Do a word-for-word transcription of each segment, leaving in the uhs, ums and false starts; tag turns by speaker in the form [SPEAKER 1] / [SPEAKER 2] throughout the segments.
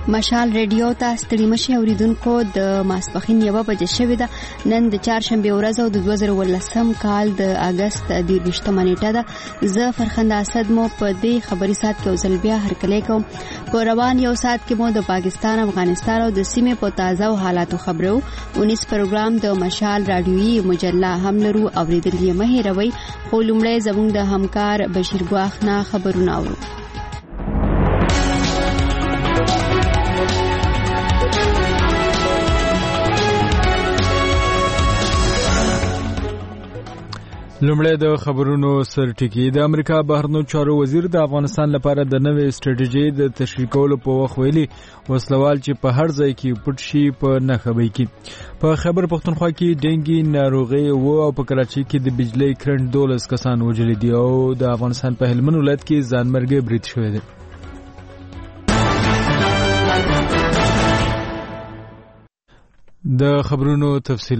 [SPEAKER 1] مشال ریډیو ته ستړي مشي اوریدونکو د ماسپخین یوه بجې شوې ده. نن د چهارشنبې ورځ او د دوه زره ولسم کال د اګست دېرشمه نیټه ده. زه فرخنده اسد مو په دې خبري ساعت کې اوسل بیا هرکلی کوم. په روان یو ساعت کې مو د پاکستان، افغانستان او د سیمې په تازه او حالاتو خبرو. اونیس پروګرام د مشال رادیویي مجله هم لرو، اوریدل یې مه هېروئ. خو لومړی زموږ د همکار بشیر ګواخ نه خبرونه اورو.
[SPEAKER 2] لومړی د خبرونو سرټکی. د امریکا بهرنیو چارو وزیر د افغانستان لپاره د نوې سټریټیجي د تشریح کولو په وخت ویلي وسلوال چې په هر ځای کې پټ شي په نخبه کې. په خیبر پختونخوا کې ډینګي ناروغي و او په کراچۍ کې د بجلی کرنټ دولس کسان وژل دي او د افغانستان په هلمند ولایت کې ځانمرګي برید شوی دی. د خبرونو تفصیل.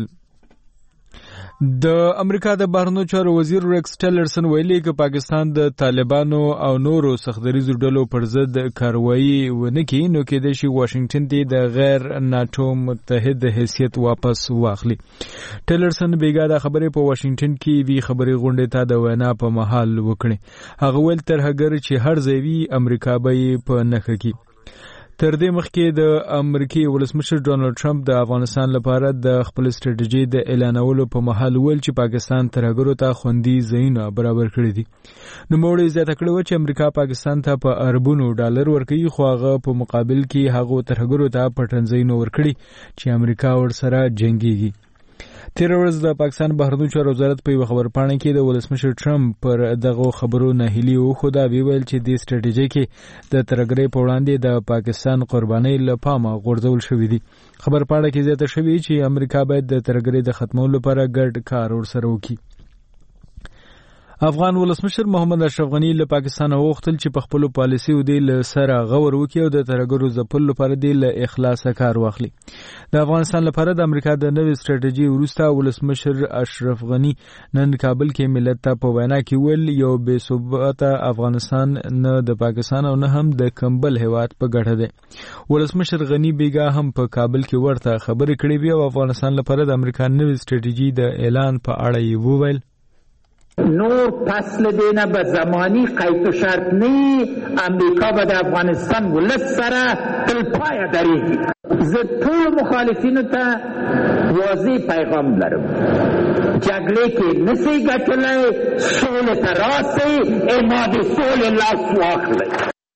[SPEAKER 2] د امریکا د بهرنیو چارو وزیر ریکس ټیلرسن ویلي چې پاکستان د طالبانو او نورو سختدریزو ډلو پر ضد کاروایی ونه کړي نو کېدای شي واشنگټن ته د غیر ناتو متحد حیثیت واپس واخلي. ټیلرسن بیګا د خبرې په واشنگټن کې وی خبرې غونډې ته د وینا په محل وکړي. هغه ویل تر هغه چې هر ځای وی امریکا به په نخښه کې. تر دې مخکې د امریکای ولسمشر ډونالد ټرمپ د افغانستان لپاره د خپل سټریټیجي د اعلانولو په محل ول چې پاکستان ترهګرو ته خوندي ځایونه برابر کړی دي. نو موړي زیاته کړو چې امریکا پاکستان ته په اربونو ډالر ورکوي خو هغه په مقابل کې هغه ترهګرو ته پټنځایونه ورکړي چې امریکا ورسره جنگيږي. تیر ورځ د پاکستان بهرنیو چارو وزارت په یو خبرپاڼه کې د ولسمشر ټرمپ پر دغه خبرو ناهیلي وښوده. ویل چې د سټریټیجي کې د ترهګرۍ په وړاندې د پاکستان قربانۍ له پامه غورځول شوې دي. خبرپاڼه کې زیاته شوې چې امریکا باید د ترهګرۍ د ختمولو لپاره ګډ کار ورسره وکړي. افغان ولسمشر محمد اشرف غنی له پاکستان غوښتل چې په خپل پالیسي د ل سره غور وکړي او د ترهګرو ځپلو لپاره د ل اخلاص کار واخلي. د افغانستان لپاره د امریکا د نوې سټریټیجي وروسته ولسمشر اشرف غنی نن کابل کې ملت ته په وینا کې ویل یو بې ثباته افغانستان نه د پاکستان او نه هم د کمبل هیواد په ګټه دی. ولسمشر غنی بیګا هم په کابل کې ورته خبرې کړې وي او افغانستان لپاره د امریکا نوې سټریټیجي د اعلان په اړه یې وویل.
[SPEAKER 3] نور فصل دینا به زمانی قید و شرط نی امریکا و د افغانستان ولس سره تل پای دریږي. زه ټول مخالفینو ته واضح پیغام لرم، جګړې کې نسی ګټلای، سولې ته راسئ، اماد سولې لاس واخلئ.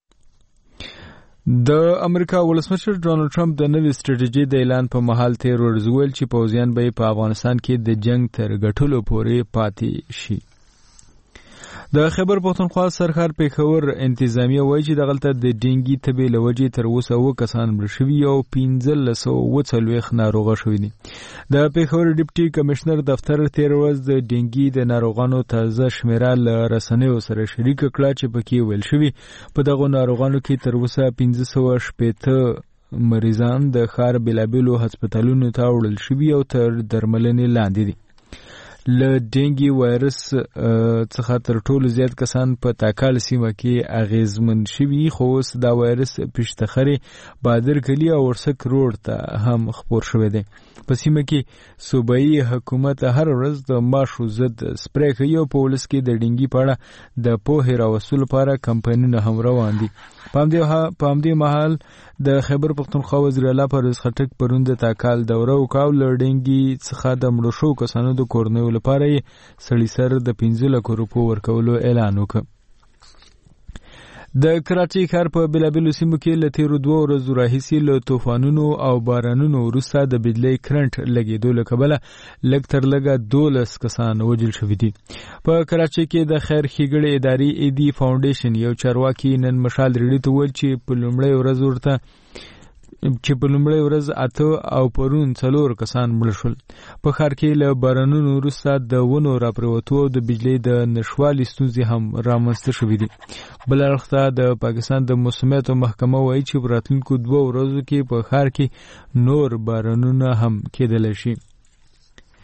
[SPEAKER 2] د امریکا ولسمشر ډونالد ټرمپ د نوې سټریټیجي د اعلان په محل تیر ورځ ویل چې پوځیان به په افغانستان کې د جنگ تر ګټلو پورې پاتې شي. د خیبر پختونخوا سرحد پیښور انتظامیه وایي چې دغلته د ډینګي تبې له وجې تر اوسه اووه کسان مړه شوي او پنځلس سوه اووه څلوېښت ناروغه شوي دي. د پیښور ډیپټي کمشنر دفتر تیر ورځ د ډینګي د ناروغانو تازه شمیره له رسنیو سره شریکه کړه چې پکې ویل شوي په دغو ناروغانو کې تر اوسه پنځه سوه شپېته مریضان د ښار بېلابېلو هسپتالونو ته وړل شوي او تر درملنې لاندې دي. له ډینګي وایرس څخه تر ټولو زیات کسان په تاکال سیمه کې اغیزمن شوي خو اوس دا وایرس پشتخرې، بادر کلي او ورسک روډ ته هم خپور شوی دی. په سیمه کې صوبایي حکومت هر ورځ د ماشو ضد سپری کوي او په ولس کې د ډینګي په اړه د پوهې راوستلو لپاره کمپاینونه هم روان دي. په همدې مهال د خیبر پختونخوا وزیر اعلی پرویز خټک پرون د تاکال دوره وکړه او له ډینګي څخه د مړو شوو کسانو د کورنیو لپاره یې سړي سر د پنځه لکو روپو ورکولو اعلان وکړ. د کراچۍ ښار په بېلابېلو سیمو کې له تېرو دوه ورځو راهیسې له طوفانونو او بارانونو وروسته د بجلۍ کرنټ لګېدو له کبله لږ تر لږه دولس کسان وژل شوي دي. په کراچۍ کې د خیر ښېګړې ادارې ایدي فاونډیشن یو چارواکي نن مشال ریډیو ته وویل چې په لومړۍ ورځ ورته چې په لومړۍ ورځ اته او پرون څلور کسان مړه شول. په ښار کې له بارانونو وروسته د ونو راپرېوتو او د بجلۍ د نشتوالي ستونزې هم رامنځته شوي دي. بل اړخ ته د پاکستان د موسمیاتو محکمه وایي چې په راتلونکو دوه ورځو کې په ښار کې نور بارانونه هم کېدلی شي.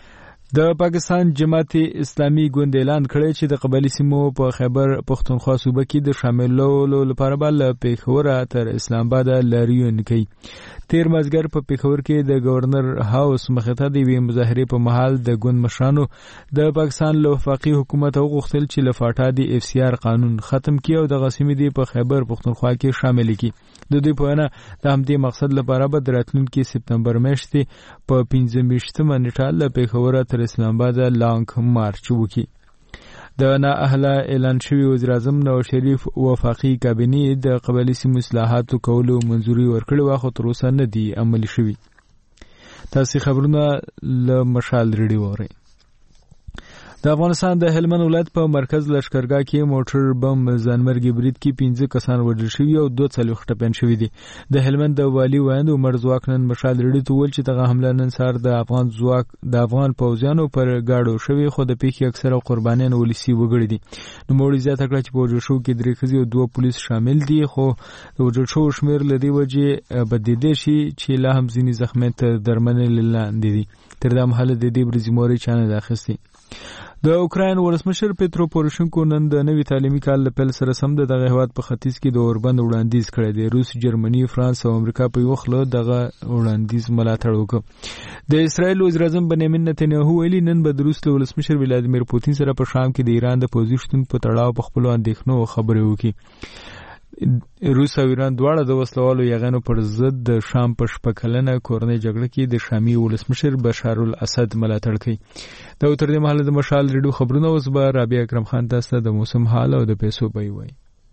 [SPEAKER 2] د پاکستان جماعت اسلامي ګوند اعلان کړی چې د قبایلي سیمو په خیبر پښتونخوا صوبه کې د شاملولو لپاره به له پیښوره تر اسلام آباد لاریون کوي. تیر مازدیګر په پیښور کې د گورنر هاوس مخې ته د یوې مظاهرې په مهال د ګوند مشرانو د پاکستان له وفاقي حکومت وغوښتل چې له فاټا د اف سی آر قانون ختم کړي او د غسیمې دی په خیبر پښتونخوا کې شامل کړي. د دوی په وینا د همدې مقصد لپاره به د راتلونکي سپتمبر میاشتې په پنځه ویشتمه نیټه له پیښوره تر اسلام آباد لانګ مارچ وکړي. د نااهله اعلان شوی وزیر اعظم نواز شریف وفاقي کابینې د قبایلي سیمو اصلاحاتو کولو منځوري ورکړې وه خو تر اوسه نه دي عملي شوي. تاسې خبرونه له مشال ریډیو واورئ. د افغانستان د هلمند ولایت په مرکز لشکرګاه کې موټر بم ځانمرګي برید کې پنځه کسان وژل شوي او دوه څلوېښت ټپیان شوي دي. د هلمند د والي ویاند عمر ځواک نن مشال ریډیو ته وویل چې دغه حمله نن سهار د افغان ځواک د افغان پوځیانو پر ګاډو شوې خو د پیښې اکثره قربانیان ولسي وګړي دي. نوموړي زیاته کړه چې په وژل شوو کې درې ښځې او دوه پولیس شامل دي خو د وژل شوو شمېر له دې وجې بدلېدی شي چې لا هم ځینې زخمیان تر درملنې لاندې دي. تر دا مهاله د دې ورځې مورې چا نه ده اخیستې. د اوکراین ولسمشر پیترو پوروشنکو نن د نوي تعلیمي کال له پیل سره سم د دغه هیواد په ختیځ کې د اوربند وړاندیز کړی دی. روس، جرمني، فرانس او امریکا په یو خله دغه وړاندیز ملاتړ وکړ. د اسرایل وزیر اعظم بنیامین نتنیاهو ویلي نن به د روس له ولسمشر ولادیمیر پوتین سره په شام کې د ایران د پوځي شتون په تړاو په خپلو اندېښنو خبرې وکړي. روس او ایران دواړه د وسلوالو یغنو پر ضد د شام په شپږ کلنه کورنۍ جګړه کې د شامي ولسمشر بشار الاسد ملاتړ کوي. دا تر دې مهاله د مشال ریډیو خبرونه اوس به رابعه اکرم خان تاسو د موسم حال او د پیسو بیه وایي.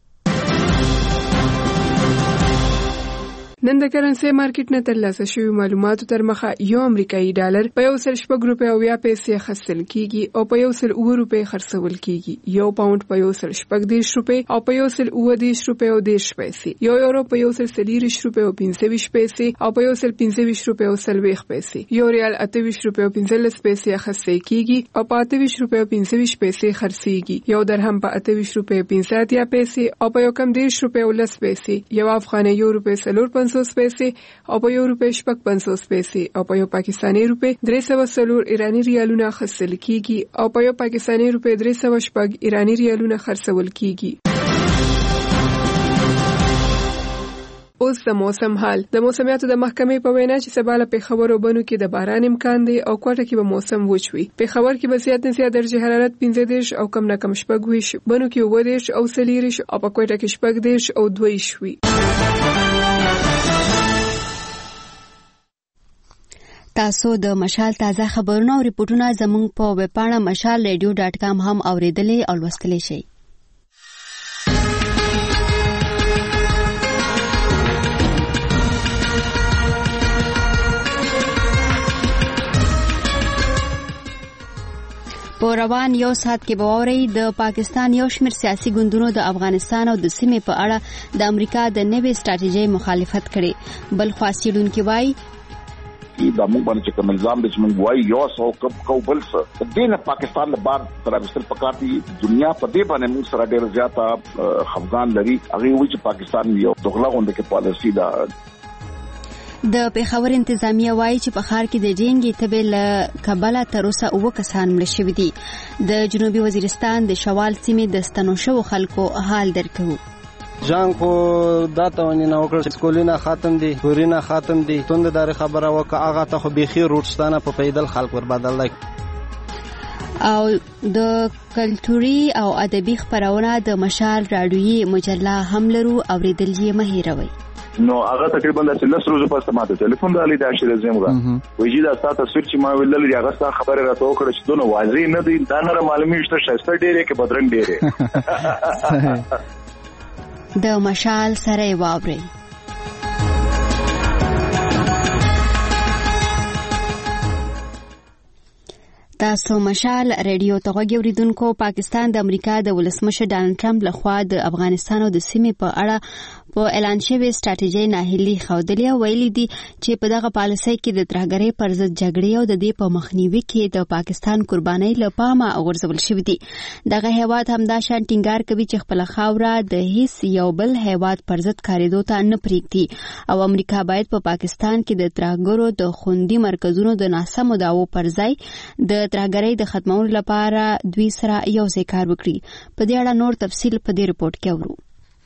[SPEAKER 4] نن د کرنسي مارکیټ نه ترلاسه شوی معلوماتو تر مخه یو امریکایي ډالر په یو سل شپږ روپۍ او بیا پیسې اخیستل کیږي او په یو سل اووه روپۍ خرڅول کیږي. یو پاونډ په یو سل شپږ دېرش روپۍ او په یو سل اووه دېرش روپۍ او دېرش پیسې. یو یورو په یو سل څلېرویشت روپۍ او پنځه ویشت پیسې او په یو سل پنځه ویشت روپۍ او څلوېښت پیسې. یو ریال اته ویشت روپۍ او پنځلس پیسې اخیستل کیږي او په اته ویشت روپۍ او پنځه ویشت پیسې خرڅیږي. یو درهم په اته ویشت روپۍ او پنځه اتیا پیسې او په یو کم دېرش روپۍ او لس پیسې. یو افغاني یو روپۍ څلور پنځوس پیسې او په یو روپۍ شپږ پنځوس پیسې او په یو پاکستاني روپۍ درې سوه څلور ایراني ریالونه اخیستل کیږي او په یو پاکستاني روپۍ درې سوه شپږ ایراني ریالونه خرڅول کیږي. اوس د موسم حال. د موسمیاتو د محکمې په وینا چې سبا له پېښور او بنو کې د باران امکان دی او کوټه کې به موسم وچ وي. پېښور کې به زیات نه زیات درجه حرارت پنځه دېرش او کم نه کم شپږ ویشت، بنو کې اووه دېرش او څلېرویشت او په کوټه کې شپږ دېرش او دوه ویشت وي.
[SPEAKER 1] تاسو د مشال تازه خبرونه او ریپورتونه زموږ په ویب پاڼه مشال ریډیو ډاټ کام هم اوریدلی او لوستلی شئ. په روان یو ساعت کې به واورئ د پاکستان یو شمېر سیاسي ګوندونو د افغانستان او د سیمې په اړه د امریکا د نوې سټراټیژۍ مخالفت کړې. بل خوا څېړونکي وایي
[SPEAKER 5] دا موږ باندې چې کوم نظام د چې موږ وایي یو سو کو بل څه د دې پاکستان له بار تر اوسه پکار دي. دنیا په دې باندې موږ سره ډېر زیاته خفګان لري. هغه وایي چې پاکستان یو دغلا غونډه کې پالیسي ده.
[SPEAKER 1] د پیښور انتظامیه وایي چې په ښار کې د جنګي تبې له کبله تر اوسه اووه کسان مړه شوي دي. د جنوبي وزیرستان د شوال سیمې د ستنو شوو خلکو حال درکوو.
[SPEAKER 6] جنگ خو دا توانینا وکړه سکولینا ختم دي، تورینا ختم دي، توند دار خبره وکړه هغه ته خو بيخي روټستانه په پیدل خلک ور بدل لای.
[SPEAKER 1] او د کلتوري او ادبي خبرونه د مشال رادیوي مجله هم لرو اوریدل یې مه هیروئ.
[SPEAKER 7] نو هغه تقریبا د لس ورځې پس ماته ټلیفون رالی دا شری زموږه وایي دا تاسو تصویر چې ما ویل لري هغه څه خبره راته وکړه چې دونه واضح نه دي. دا نه معلومي شته شسته ډېرې کې بدرنګ ډېرې
[SPEAKER 1] د مشال سره واوري. تاسو مشال ریډیو ته غوږی اوریدونکو. پاکستان د امریکا د ولسمشر ډانلډ ټرمپ لخوا د افغانستان او د سیمې په اړه په اعلان شوی ستراتیژي ناهیلي ښودلې او ویلي دي چې په دغه پالیسۍ کې د ترهګرۍ پر ضد جګړې او د دې په مخنیوي کې د پاکستان قربانۍ له پامه غورځول شوې دي. دغه هیواد همدا شان ټینګار کوي چې خپله خاوره د هیڅ یو بل هیواد پر ضد کارېدو ته نه پرېږدي او امریکا باید په پاکستان کې د ترهګرو د خوندي مرکزونو د ناسمو دعوو پر ځای د ترهګرۍ د ختمولو لپاره دوی سره یو ځای کار وکړي. په دې اړه نور تفصیل په دې رپورټ کې اورو.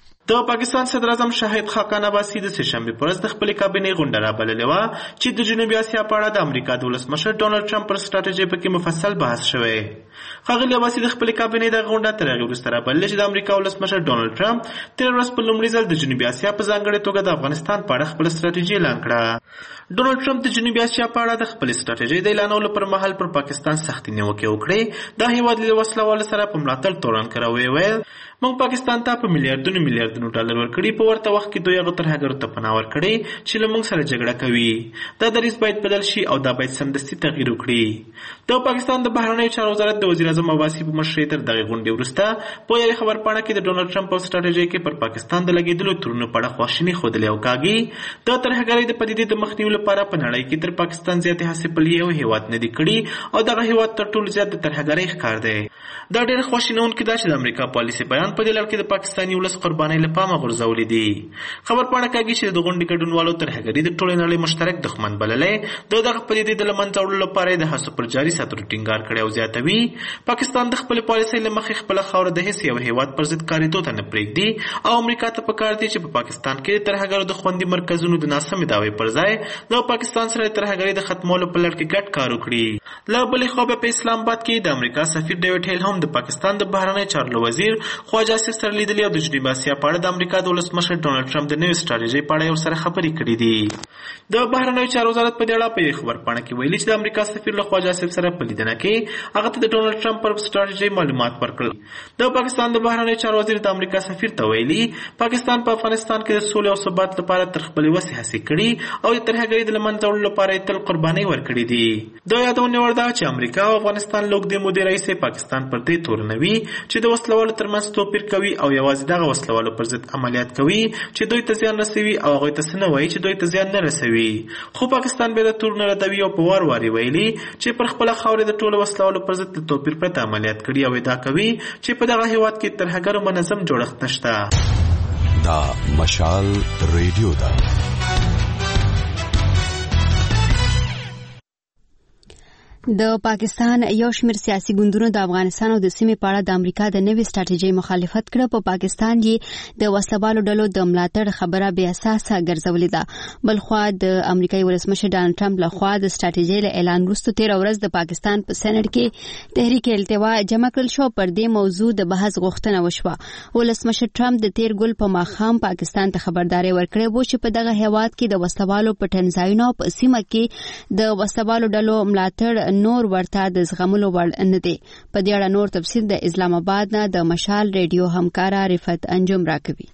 [SPEAKER 8] د پاکستان صدر اعظم شاهد خاقان عباسي د سهشنبې په ورځ د خپلې کابینې غونډه رابللې وه چې د جنوبي اسیا په اړه د امریکا د ولسمشر ډونالډ ټرمپ پر سټراټیژۍ پکې مفصل بحث شوی. ښاغلي عباسي د خپلې کابینې دغه غونډه تر هغې وروسته رابللې چې د امریکا ولسمشر ډونالډ ټرمپ تېره ورځ په لومړي ځل د جنوبي اسیا په ځانګړې توګه د افغانستان په اړه خپله سټراټیژي اعلان کړه. ډونالډ ټرمپ د جنوبي اسیا په اړه د خپلې سټراټیژۍ د اعلانولو پر مهال پر پاکستان سختې نیوکې وکړې. دا هېواد له وسلوالو سره په ملاتړ تورن کړه. ویل موږ پاکستان ته په میلیارډونو میلیارډونو ډالر ورکړي، په ورته وخت کې دوی هغه ترهګرو ته پناه ورکړې چې له موږ سره جګړه کوي. دا دریځ باید بدل شي او دا باید سمدستي تغییر وکړي. د پاکستان د بهرنیو چارو وزارت د وزیر اعظم عباسي په مشرۍ تر دغې غونډې وروسته په یوې خبرپاڼه کې د ډونالډ ټرمپ په سټراټیژۍ کې پر پاکستان د لګېدلو تورونو په اړه خواشیني ښودلې او کاږي. د ترهګرۍ د پدیدې د مخنیوي لپاره په نړۍ کې تر پاکستان زیاتې هڅې بل یو هېواد نه دي کړي او دغه هېواد تر ټولو زیات د ترهګرۍ ښکار دی. دا ډېره خواشینونکې ده چې د امریکا پالیسي بیان په دې لړ کې د پاکستاني ولس قربانۍ له پامه غورځولې دي. خبرپاڼه کاږي چې د غونډې ګډونوالو ترهګري د ټولې نړۍ مشترک دښمن بللی. د دغه پدیدې د له منځه وړلو لپاره یې د هڅو پر جاري ساتلو ټینګار کړی او زیاتوي پاکستان د خپلې پالیسۍ له مخې خپله خاوره د هېڅ یو هېواد پر ضد کارېدو ته نه پرېږدي او امریکا ته پکار دی چې په پاکستان کې د ترهګرو د خوندي مرکزونو د ناسمې دعوې پر ځای د پاکستان سره د ترهګرۍ د ختمولو په لړ کې ګډ کار وکړي. له بلې خوا بیا په اسلام آباد کې د امریکا سفیر ډیوډ هیل هم د پاکستان د بهرنیو چارو وزیر خواجه آصف سره لیدلي او د جنوبي اسیا په اړه د امریکا د ولسمشر ډونالډ ټرمپ د نوې سټراټیژۍ په اړه ورسره خبرې کړي دي. د بهرنیو چارو وزارت په دې اړه په یوې خبرپاڼه کې ویلي چې د امریکا سفیر له خواجه آصف سره په لیدنه کې هغه ته د ډونالډ ټرمپ پر سټراټیژۍ معلومات ورکړل. د پاکستان د بهرنیو چارو وزیر د امریکا سفیر ته ویلي پاکستان په افغانستان کې د سولې او ثبات لپاره تر خپلې وسې هڅې کړي او د ترهګرۍ د له منځه وړلو لپاره یې تل قربانۍ ورکړي دي. د یادونې وړ ده چې امریکا او افغانستان له اوږدې مودې راهیسې پاکستان پر دې تورنوي چې د وسلوالو ترمنځ توپیر کوي او یوازې دغه وسلوالو پر ضد عملیات کوي چې دوی ته زیان رسوي او هغوی ته څه نه وایي چې دوی ته زیان نه رسوي. خو پاکستان بیا د تورونه ردوي او په وار وار یې ویلي چې پر خپله خاورې د ټولو وسلوالو پر ضد د توپیر پرته عملیات کړي او ادعا کوي چې په دغه هېواد کې ترهګرو منظم جوړښت نشته.
[SPEAKER 9] دا مشال ریډیو ده.
[SPEAKER 1] د پاکستان یو شمېر سیاسي ګوندونو د افغانستان او د سیمې په اړه د امریکا د نوې سټراټیژۍ مخالفت کړه. په پاکستان یې د وسلوالو ډلو د ملاتړ خبره بې اساسه ګرځولې ده. بلخوا د امریکایي ولسمشر ډانلډ ټرمپ لخوا د سټراټیژۍ له اعلان وروسته تېره ورځ د پاکستان په سینټ کې تحریک التوا جمع کړل شو. پر دې موضوع د بحث غوښتنه وشوه. ولسمشر ټرمپ د تېر ګل په ماښام پاکستان ته خبرداری ورکړې وه چې په دغه هېواد کې د وسلوالو پټنځایونو په سیمه کې د وسلوالو ډلو ملاتړ نور ورته د زغملو وړ نه دی. په دې اړه نور تفصیل د اسلام آباد نه د مشال ریډیو همکاره رفت انجم راکوي.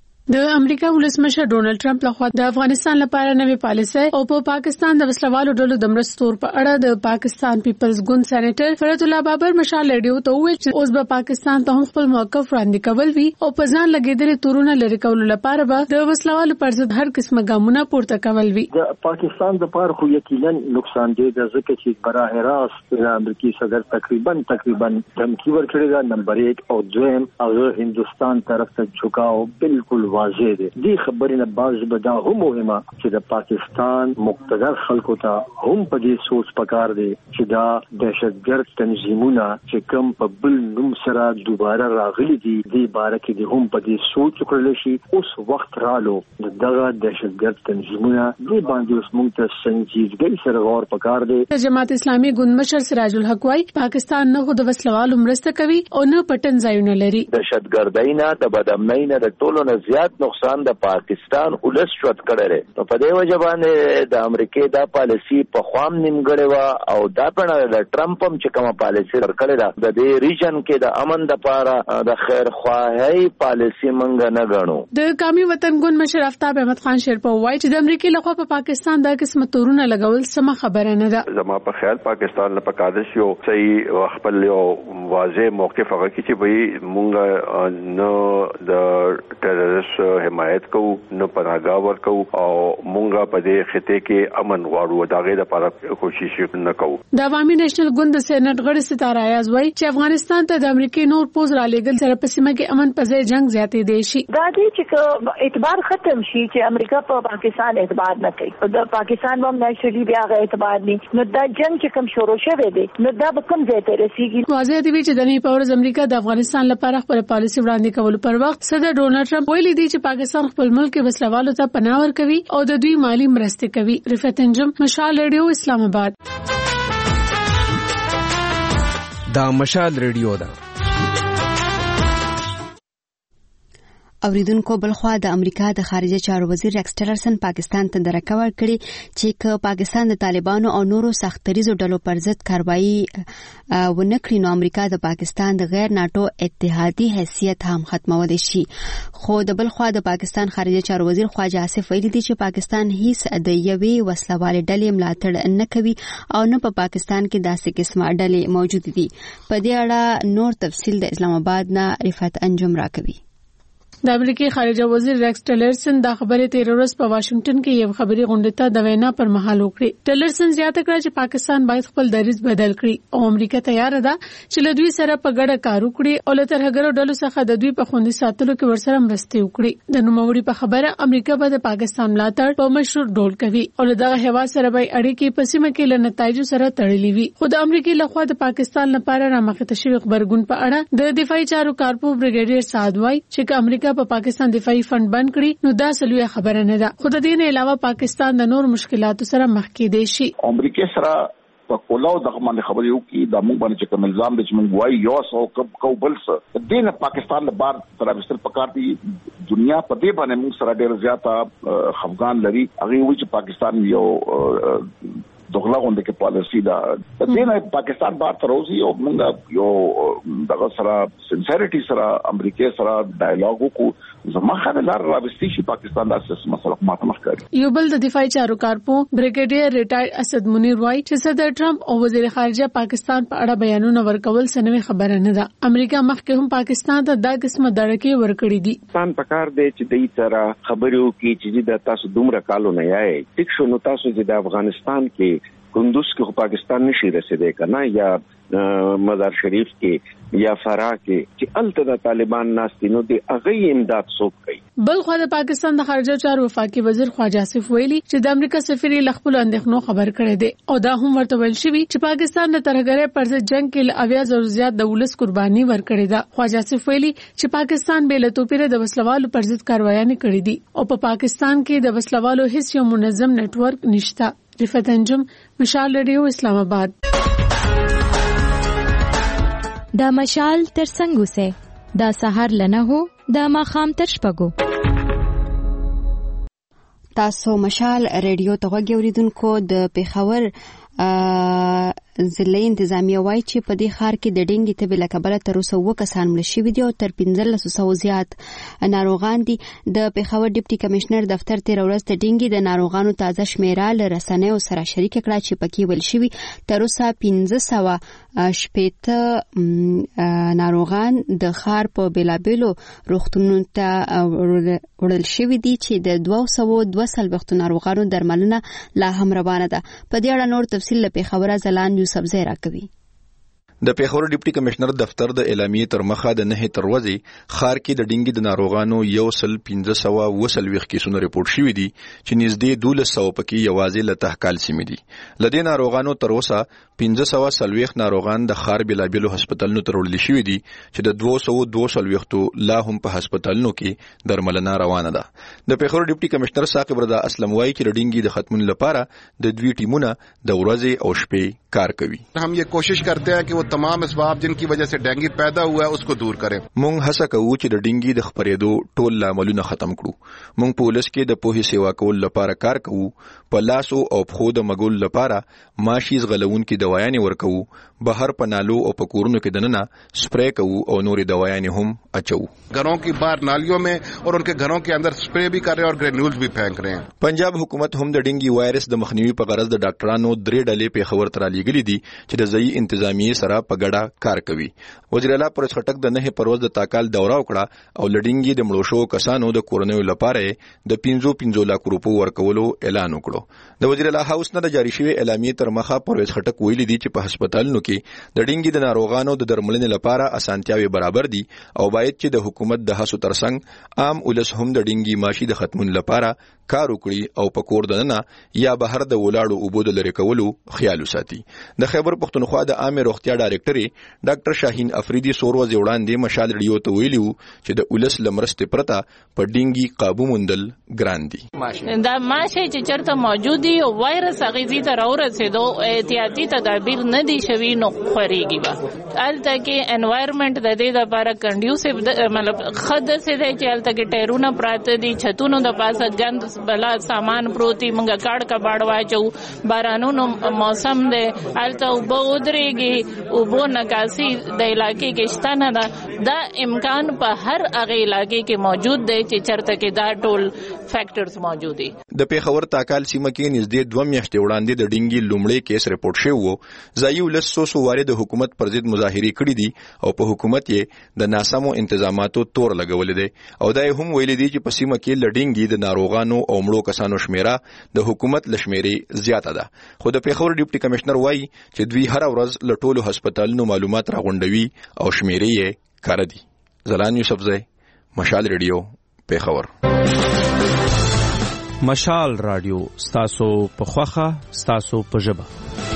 [SPEAKER 4] د امریکا ولسمشر ډونالډ ټرمپ لخوا د افغانستان لپاره نوې پالیسۍ او په پاکستان د وسلوالو ډلو د مرستو په اړه د پاکستان پیپلز ګوند سېنیټر فرت الله بابر مشال ریډیو ته وویل چې اوس به پاکستان ته هم خپل موقف وړاندې کول وي او په ځان لګېدلې تورونه لرې کولو لپاره به د وسلوالو پر ضد هر قسمه ګامونه پورته کول وي.
[SPEAKER 10] د پاکستان دپاره خو یقینا نقصان دی د ځکه چې براه راست د امریکایي صدر تقریبا تقریبا دمکی ورکړی دا نمبر یک او دویم هغه هندوستان طرف ته جھکاو بالکل واضح دی. دې خبرې نه باز به دا هم مهمه چې د پاکستان مقتدر خلکو ته هم په دې سوچ پکار دی چې دا دهشتګرد تنظیمونه چې کوم په بل نوم سره دوباره راغلي دي دې باره کې د هم په دې سوچ وکړل شي. اوس وخت رالو دغه دهشتګرد تنظیمونه دې باندې اوس موږ ته سنجیدګۍ سره غور پکار دی.
[SPEAKER 4] جماعت اسلامي ګوند مشر سراج الحق وايي پاکستان نه خو د وسلوالو مرسته کوي او نه پټن ځایونه لري.
[SPEAKER 11] دهشتګردۍ نه د بدامنۍ نه د ټولو نه زیات نقصان د پاکستان ولس شوت کړی. نو په دې وجه باندې د امریکای دا پالیسی په خوام نیمګړې وه او دا په د ټرمپ هم چې کومه پالیسی ورکړې ده د دې ریجن کې د امن دپاره د خیر خواهۍ پالیسی موږ نه ګڼو.
[SPEAKER 4] د قومي وطن ګوند مشر آفتاب احمد خان شیرپا وایي چې د امریکای لخوا په پاکستان دا قسمه تورونه لګول سمه خبره نه ده.
[SPEAKER 12] زما په خیال پاکستان له پکار دی یو صحیح خپل یو واضح موقف هغه کې چې وایي موږ نه د ټیرریست حمایت کوو نو پناهګاه ورکو او مونږه په دې خطه کې امن غواړو دا غي د لپاره کوشش نکوو.
[SPEAKER 13] د عوامي نېشنل ګوند د سېنات غړي ستاره ایاز وایي چې افغانستان ته د امریکای نور پوز را لېږل سره په سیمه کې امن په ځای جنگ زیاتې دی شي.
[SPEAKER 14] دا دې چې اعتبار ختم شي چې امریکا په پاکستان اعتبار نه کوي د پاکستان باندې نېشنلی بیا غو اعتبار نه نو دا جنگ چې کوم شروع شوه دی نو دا به کوم ځای ته رسیږي.
[SPEAKER 13] واضح دی چې د نړۍ په ورځ امریکا د افغانستان لپاره خپل پالیسي وړاندې کول پر وخت صدر ډونالد ټرمپ ویلي دی چې پاکستان خپل ملک کې وسلوالو ته پناه ورکوي او د دوی مالی مرستې کوي. رفعت انجم، مشال ریډیو، اسلام آباد.
[SPEAKER 15] دا مشال ریډیو ده.
[SPEAKER 1] اوریدونکو بلخوا د امریکا د خارجه چارو وزیر ریکس ټیلرسن پاکستان ته درکه ورکړي چې که پاکستان د طالبانو او نورو سختریزو ډلو پر ضد کاروایی ونه کړي نو امریکا د پاکستان د غیر ناتو اتحادی حیثیت هم ختمولی شي. خو د بلخوا د پاکستان خارجه چارو وزیر خواجه آصف ویلي دی چې پاکستان هیڅ د یوې وسلوالې ډلې ملاتړ نه کوي او نه په پاکستان کې داسې قسمه ډلې موجود دي. په دې اړه نور تفصیل د اسلام آباد نه رفعت انجم راکوي.
[SPEAKER 13] د امریکای خارجه وزیر ریکس ټیلرسن دا خبره تیر ورځ په واشنگټن کې یو خبري غونډه ته د وینا پر مهال وکړه. ټیلرسن زیاته کړه چې پاکستان باید خپل دریځ بدل کړي او امریکا تیار ده چې له دوی سره په ګډه کار وکړي او له ترهګرو ډلو څخه د دوی په خوندي ساتلو کې ورسره مرسته وکړي. د نوموړي په خبره امریکا به د پاکستان ملاتړ په مشروع ډول کوي او له دغه هوا سره به اړیکې په سیمه کې له نتایجو سره تړلې وي. خو د امریکای لخوا د پاکستان لپاره رامخته شوی خبرګون په اړه د دفاعي چارو کارپو بریګیډیر سعد وایي چې امریکا په پاکستان دفاعي فند بند کړي نو دا سلوه خبره نه ده. خو د دې نه علاوه پاکستان د نور مشکلاتو سره مخ کې دی شي.
[SPEAKER 5] امریکا سره په کولاو دغه باندې خبرې یو کې د موږ باندې کوم الزام د چې موږ وایي یو سو کب کو بل څه دین پاکستان له بار تر وستل پکار دي دنیا په دې باندې موږ سره ډېر زیاته خفقان لري. هغه وی چې پاکستان یو دغلا غونډه کې پالیسی دا د دې نه پاکستان بار تر اوسه یو موږ یو دغه سره سنسریټي سره امریکا سره ډایالوګ وکړو زما خبر راوستي شي پاکستان د اساس مسله ماته مخ کوي.
[SPEAKER 13] یو بل د دفاعي چارو کارپو بریګیډیر ریټایر اسد منیر وایي چې صدر ټرمپ او وزیر خارجه پاکستان په اړه بیانونه ورکول سنوي خبره نه ده. امریکا مخکې هم پاکستان ته دا قسمه دړکې ورکړې دي.
[SPEAKER 16] پاکستان پکار دی چې دې سره خبرو کې چې د تاسو دومره کالو نه یای ټیک شو نو تاسو چې د افغانستان کې کندوز کې پاکستان نشي رسیدای کنه یا مزار شریف کې یا فرا کې چې الته د طالبان ناستینو دی هغه امداد څوک کوي.
[SPEAKER 13] بل خو د پاکستان د خارجه چارو وفاقي وزیر خواجه آصف ویلي چې د امریکا سفیر لخپل اندېښنو خبر کړی دی او دا هم ورته ویل شوی چې پاکستان د ترهګرۍ پر ضد جنگ کې اویا زره زیات د ولس قرباني ورکړې ده. خواجه آصف ویلي چې پاکستان به له توپیره د وسلوالو پر ضد کاروایانه کړې دي او په پا پاکستان کې د وسلوالو هیڅ یو منظم نت ورک نشته. رفعت انجم، مشال ریډیو، اسلام آباد.
[SPEAKER 17] دا مشال تر څنګه سه دا سحر لنه هو دا ماخام تر شپګو.
[SPEAKER 1] تاسو مشال ریډیو ته غوږی اوریدونکو د پیښور ضلعي انتظامیه وایي چې په دې ښار کې د ډینګي تبې له کبله تر اوسه اووه کسان مړه شوي دي او تر پنځلسو سوو زیات ناروغان دي. د پیښور ډیپټي کمشنر دفتر تېره ورځ د ډینګي د ناروغانو تازه شمیره له رسنیو سره شریکه کړه چې پکې ویل شوي تر اوسه پنځه سوه شپېته ناروغان د ښار په بېلابېلو روغتونونو ته وړل شوي دي چې د دوه سوو دوه څلوېښتو ناروغانو درملنه لا هم روانه ده. په دې اړه نور تفصیل له پیښوره ځلان یوسف زی راکوي.
[SPEAKER 18] د پیښور ډیپټي کمشنر دفتر د اعلامیې تر مخه د نه تر ورځې ښار کې د ډینګي د ناروغانو یو سل پنځه سوه اووه څلوېښت کیسونه رپورټ شوي دي چې نږدې دولس سوه پکې یوازې له تحقال سیمې دي. له دې ناروغانو تر اوسه پنځه سوه څلوېښت ناروغان د ښار بېلابېلو هسپتالونو ته وړل شوي دي چې د دوه سوو دوه څلوېښتو لا هم په هسپتالونو کې درملنه روانه ده. د پیښور ډیپټي کمشنر ساقب رضا اسلم وایي چې د ډینګي د ختمولو لپاره د دوی ټیمونه د ورځې او شپې کار کوي.
[SPEAKER 19] हम ये कोशिश करते हैं कि वो तमाम اسباب जिनकी वजह से डेंगू पैदा हुआ है उसको दूर करें.
[SPEAKER 18] مونږ هڅه کوو چې د ډینګي د خپرېدو ټول لاملونه ختم کړو. مونږ پولیس کې د پوهې سیوا کول لپاره کار کوو. په لاسو او پښو د مګول لپاره ماشي زغلونکي دوايانې ورکوو. بهر په نالو او په کورونو کې دننه سپری کوو او نورې دوايانې هم اچو.
[SPEAKER 19] घरों की बाहर नालियों में और उनके घरों के अंदर स्प्रे भी कर रहे हैं और ग्रेन्यूल्स भी फेंक रहे हैं.
[SPEAKER 18] पंजाब हुकूमत هم د ډینګي وایرس د مخنیوي په غرض د ډاکټرانو درې ډلې په خبر تر لګلې دي چې د ځای انتظامیه سره په ګډه کار کوي. وزیر اعلی پرویز خټک د نه پروز د تاکال دوره وکړه او لډینګي د مړو شو کسانو د کورونیو لپاره د پنځه پنځه لک روپو ورکولو اعلان وکړو. د وزیر اعلی هاوس نه د جاری شوی اعلامیې تر مخه پرویز خټک ویلي دي چې په هسپتالونو کې د ډینګي د ناروغانو د درملنې لپاره اسانتیاوي برابر دي او باید چې د حکومت د هڅو ترڅنګ عام ولس هم د ډینګي ماشي د ختمون لپاره کار وکړي او په کور دننه یا بهر د ولاړو اوبو د لری کولو خیال وساتي. د خیبر پختونخوا د عامه روغتیا ډایرکټر ډاکټر شاهین افریدي سورو ځوړاندې مشال ریډیو ته ویلو چې د ولس لمرسته پرتا په ډینګي قابو مندل ګران دي.
[SPEAKER 20] دا ماشه چې چرته موجودي او وایرس اغیزي تر اورسېدو احتیاطي تدابیر نه دي شوي نو خوريږي با الته کې انوایرنمنت د دې لپاره کنډیوسیو مطلب خد سه دی چې الته کې ټیرونه پراته دي چھتونو د پاسه ګند بلا سامان پروتي منګه کاړ کا باړ واچو بارانونو موسم دی الته وبو درېږي وبو نکاسي د علاقې کې شتنه ده دا امکان په هر هغه علاقې کې موجود دی چې چرته کې دا ټول فیکٹرز موجود دي.
[SPEAKER 18] د پیښور تاکال سیمه کې نږدې دوه میاشتې وړاندې د ډینګي لومړی کیس رپورټ شوی وو. ځایي ولس سو سو واره د حکومت پر ضد مظاهرې کړې دي او په حکومت یې د ناسمو انتظاماتو تور لګولې دي او دا هم ویلي دي چې په سیمه کې لډینګي د ناروغانو او مړو کسانو شمیره د حکومت لشمیرې زیاته ده. خو د پیښور ډیپټي کمشنر وایي چې دوی هر ورځ لټولو هسپتالونو معلومات راغونډوي او شمیرې یې کار دي. زلان یوسفزی، مشال ریډیو، پیښور.
[SPEAKER 21] مشال رادیو ستاسو په خوخه ستاسو په ژبه.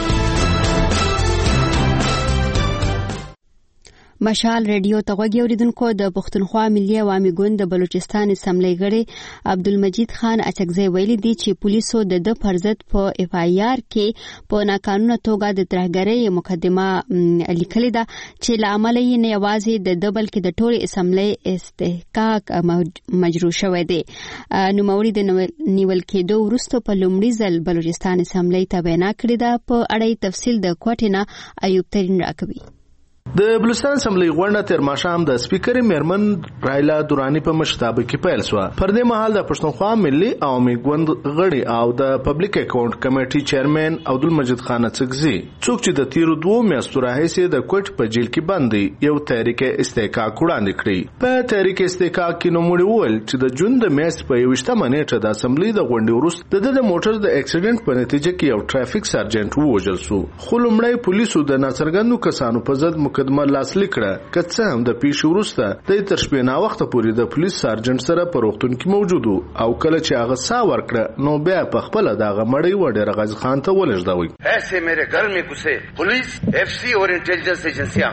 [SPEAKER 1] مشال ریډیو ته غوږی اوریدونکو د پښتونخوا ملي عوامي ګوند د بلوچستان اسمبلی غړي عبدالمجید خان اچکزی ویلي دي چې پولیسو د د فرضت په اف آی آر کې په ناقانونه توګه د ترهګرۍ مقدمه لیکلې ده چې لامل یې نه یوازې د د بلکې د ټول اسمبلی استحقاق مجروح شوی دی. نوموړي د نیول کېدو وروسته په لومړي ځل بلوچستان اسمبلی ته وینا کړې ده. په اړه تفصیل د کوټې نه ایوب ترین راکوي.
[SPEAKER 22] د بلوچستان اسمبلی غونډه تر ماښام د سپیکر میرمن رایلا دورانی په مشرتابه کې پیل شوه. پر دې مهال د پښتونخوا ملي عوامي ګوند غړي او د پبلک اکاونټ کمیټې چیرمن عبدالمجید خان اڅکزي څوک چې د تیرو دوه میاشتو راهیسې د کوټ په جیل کې بند دي یو تحریک استحقاق وړاندې کړی. په تحریک استحقاق کې نوموړي وویل چې د جون د میاشتې په یوویشتمه نیټه د اسمبلی د غونډې وروسته د د موټر د اکسیډنټ په نتیجه کې یو ټرافیک سرجنټ ووژل شو. خو لومړی پولیسو د ناڅرګندو کسانو په ضد مقدمه لاسلیک کړه که څه هم د پیښې وروسته د تر شپې ناوخته پورې د پولیس سرجنټ سره په روغتون کې موجود او کله چې هغه ساه ورکړه نو بیا په خپله دغه مړی وډیر غازي خان ته ولېږدوئ.
[SPEAKER 23] ایسے میرے گھر میں گھسے پولیس ایف سی اور انٹیلیجنس ایجنسیاں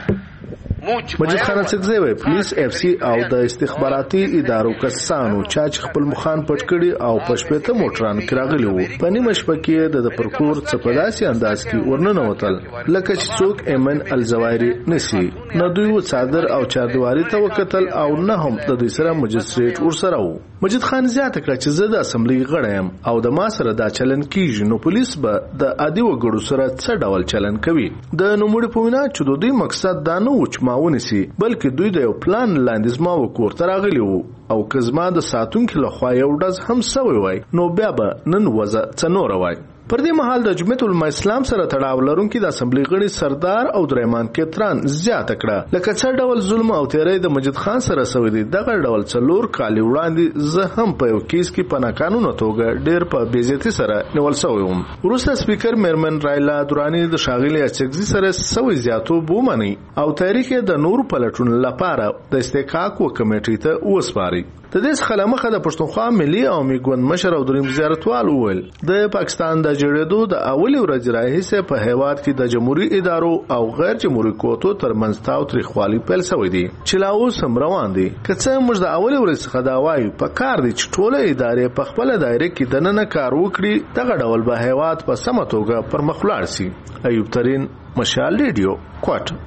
[SPEAKER 22] مجید خان اڅکزی وایي پولیس اف سی او د استخباراتي ادارو کسانو چا چې خپل مخان پټ کړي او په شپېته موټران کې راغلي وو په نیمه شپه کې د پرکور څه په داسې انداز کې ورننوتل لکه چې څوک ایمن الزوایري نسی نه دوی و څادر او چاردواري ته وکتل او نه هم د دوی سره مجستریټ ورسره وو. مجید خان زیاته کړه چې زه د اسمبلی غړی یم او د ما سره دا چلن کیږي نو پولیس به د عادي وګړو سره څه ډول چلن کوي. د نوموړي په وینا چې د دوی مقصد دا نه و چې ما ونیسي بلکې دوی د یو پلان لاندې زما وکور ته راغلي وو او که زما د ساتونکي لخوا یو ډز هم سوی وای نو بیا به نن وضع څه نوره وای. پر دې مهال د جمعیت العلماء اسلام سره تړاو لرونکي د اسمبلی غړي سردار او درېمان کتران زیاته کړه لکه څه ډول ظلم او تیری د مجید خان سره سوی دی. دغه ډول څلور کالي وړاندې زه هم په یو کیس کې په ناقانونه توګه ډېر په بې عزتۍ سره نیول سوی وم. وروسته سپیکر میرمن رایلا دورانی د ښاغلي اڅکزي سره سوی زیاتوب ومنئ او تحریک د نورو پلټونو لپاره د استحقاق و کمیټې ته وسپارئ. د دې څخه له مخه د پښتونخوا ملي عوامي ګوند مشر او دریم زیارتوال وویل د پاکستان د جوړېدو د اولې ورځې راهیسې په هیواد کې د جمهوریت ادارو او غیر جمهوریت قوتو ترمنځ تاوتریخوالي پیل شوی دی چې لا اوس هم روان دی. که څه موږ د اولې ورځې څخه دا وایو په کار دی چې ټوله ادارې په خپله دایره کې دننه کار وکړي دغه ډول به هیواد په سمه توګه پر مخ ولاړ شي. ایوب ترین، مشال ریډیو، کوټ.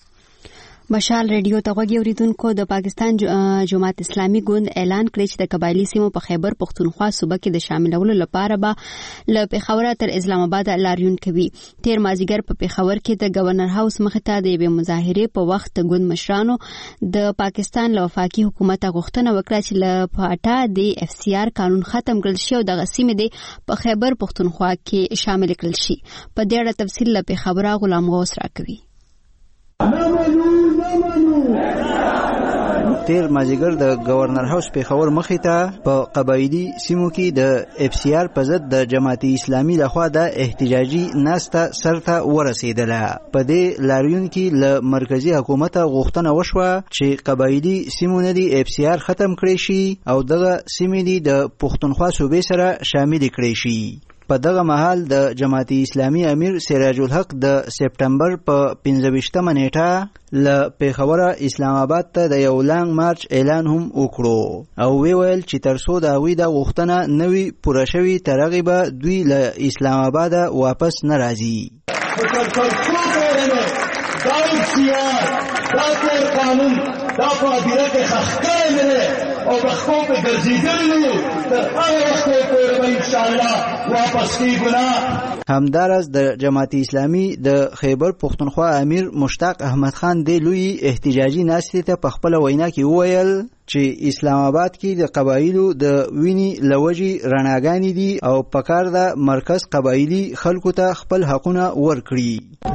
[SPEAKER 1] مشال ریډیو ته غوږی اوریدونکو د پاکستان جماعت اسلامي ګوند اعلان کړی چې د قبایلی سیمو په خیبر پختونخوا صوبه کې د شاملولو لپاره به له پیښور تر اسلام آباد لاریون کوي. تیر مازیګر په پیښور کې د گورنر هاوس مخې ته د یوې مظاهرې په وخت د ګوند مشرانو د پاکستان له وفاقي حکومت غوښتنه وکړه چې له پاټا د اف سی آر قانون ختم کړل شي او دغه سیمې د په خیبر پختونخوا کې شامل کړل شي. په دې اړه تفصیل له پیښور غلام غوث راکوي.
[SPEAKER 2] تیر مازیګر د گورنر هاوس پیښور مخې ته په قبایلی سیمو کې د اف سی آر په ضد د جماعت اسلامي لخوا د احتجاجي ناسته سرته ورسېدله. په دې لاریون کې له مرکزی حکومت غوښتنه وشوه چې قبایلی سیمو نه دی اف سی آر ختم کړي شي او دغه سیمې دی د پښتونخوا صوبې سره شامل کړي شي. په دغه مهال د جماعت اسلامي امیر سراج الحق د سپټمبر په پنځه نیټه له پیښور اسلام آباد ته د یو لانګ مارچ اعلان هم وکړو او وی ویل چې ترڅو د هغوی د غوښتنه نوي پوره شوي تر هغې به دوی له اسلام آباد واپس نه راځي.
[SPEAKER 3] دا اختیار دا تیر قانون دا په ادیره کې خښکای نه او بخښو په ګرځېدلي تر هغه وخته پورې به انشاءالله واپس کېږو نه.
[SPEAKER 2] همداراز د جماعت اسلامي د خیبر پښتونخوا امیر مشتاق احمد خان د لوی احتجاجي ناستې ته په خپله وینا کې وویل چې اسلام آباد کې د قبایلو د وینې لوجې رڼاګانې دي او پکار د مرکز قبایلي خلکو ته خپل حقونه ورکړي.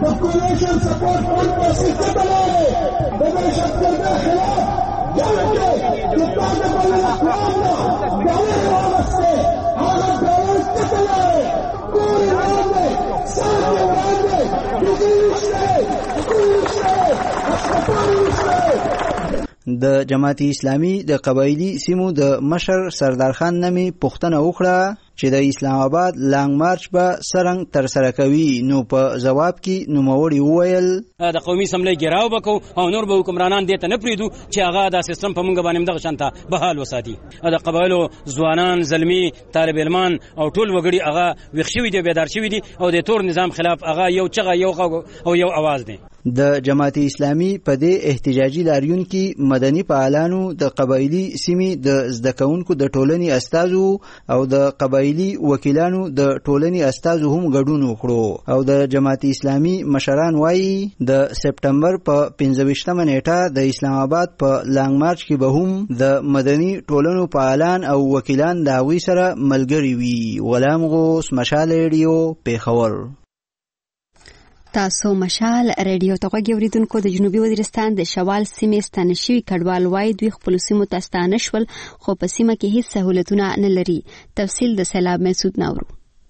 [SPEAKER 2] د جماعت اسلامي د قبایلی سیمو د مشر سردار خان نمی پوښتنه وکړه چې د اسلام آباد لانګ مارچ به سرنګ تر سره کوي. نو په جواب کې نوموړي وویل
[SPEAKER 6] د قومي اسمبلی ګراو وکړو او نور به حکمرانان دې ته نه پریدو چې هغه دا سیستم په موږ باندې دغه شانته بحال وساتي. د قبایلو ځوانان زلمی طالب علمان او ټول وګړي هغه ویښ شوي دي بیدار شوي دي او د تور نظام خلاف هغه یو چغه یو غږ او یو आवाज دی.
[SPEAKER 2] د جماعت اسلامي په دې احتجاجي لاریون کې مدني فعالانو د قبایلی سیمې د زده کوونکو د ټولنې استازو او د قبایلی وکیلانو د ټولنې استازو هم ګډون وکړو او د جماعت اسلامي مشران وایي د سپټمبر په پنځه نیټه د اسلام آباد په لانګ مارچ کې به هم د مدني ټولنو فعالان او وکیلان د هغوی سره ملګري وي. غلام غوث، مشال ریډیو، پیښور.
[SPEAKER 1] تاسو مشال ریډیو ته غوږ اوریدونکو. د جنوبي وزیرستان د شوال سیمې ستانه شوي کډوال وایي دوی خپلو سیمو ته ستانه شول خو په سیمه کې هیڅ سهولتونه نه لري. تفصیل د سیلاب مسعود ناورو.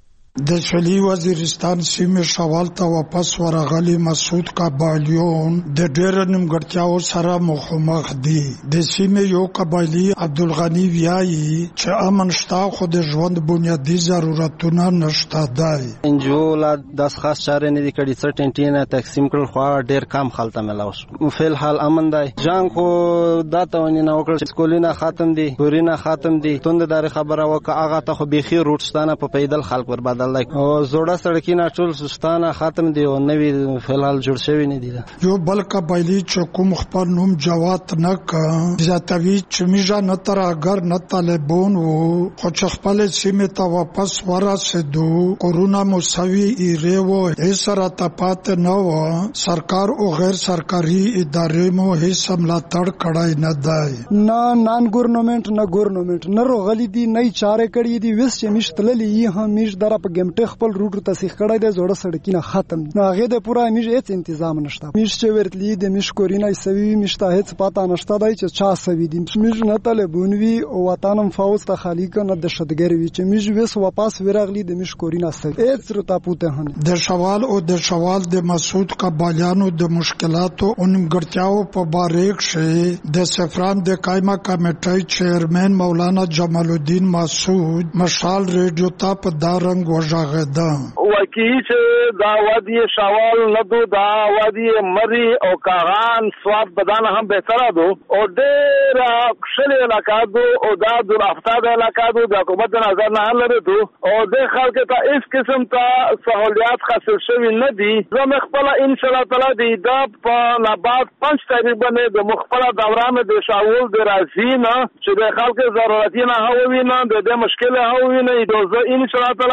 [SPEAKER 24] د شلی وزیرستان سیمې شوال ته واپس ورغلي مسعود قبایلیون د ډېر نیمګړتیاو سره مخامخ دي. د سیمې یو قبایلی عبدالغنی وایي چې امن شته خو د ژوند بنیادي ضرورتونه نشته دی.
[SPEAKER 25] انجو لا داس خاص چارې نه دي کړي څه ټینټینه تقسیم کړل خو ډېر کم خلک ملاو شو. فل حال امن دی. جنگ خو دا ته ونی نه وکړ سکولینه ختم دي کورینه ختم دي توندداري خبره وکړه هغه ته خو بيخي روټستانه په پیدل خلک برباد او زوړه سړکونه ټول سستانه ختم دي او نوی فلحال جوړ شوی نه دي.
[SPEAKER 24] یو بل قبایلی چې کوم خپل نوم جوات نه کا ځاتوي چې میجا نه تر اگر نه طالبون وو خو چې خپل سیمه ته واپس ورسېدو کورونا مساوي ایره وو هیڅ راته پات نه و. سرکار او غیر سرکاري ادارې مو هیڅ ملاتړ کړای نه دی.
[SPEAKER 26] نه نان ګورنمنت نه ګورنمنت نه روغلي دي نه چارې کړې دي. وس چې مشتللې هم میش در په ګمټ خپل روټ تصحیح کړای دی. زوړه سړکینه ختم نو هغه د پورا میش هیڅ تنظیم نشته. میش چې ورتلی د میش کورینه سوي میشته هیڅ پاته نشته دی چې چا سوي دي. میش نه طالبونوي او وطنم فوز ته خالیک نه د شدګری وی چې میش وس واپس ورغلی د میش کورینه سوي هیڅ رتا پوته هنه.
[SPEAKER 24] د شوال او د شوال د مسعود قبایلیانو د مشکلاتو او نیمګړتیاو په باره کې د سفران د قائمه کمیټې چیرمن مولانا جمال الدین مسعود مشال ریډیو ته په دارنګ وژغه
[SPEAKER 27] وکی چې دا وادي شوال ندو دا وادي مری او کاغان سواد بدن هم بهتره دو او ډېر خپل علاقه دو او دا د افتاد علاقه دو د حکومت نظر نه لري دو او د خلک ته هیڅ قسم ته سہولیات حاصل شوی نه دي. زه خپل ان شاء الله تعالی د دا په نبات پنځ تاریخ باندې د مخفله دوران د شاول د رازینا چې د خلک ضرورتونه هووي نه د مشکل هووي نه دوزه ان شاء الله تعالی د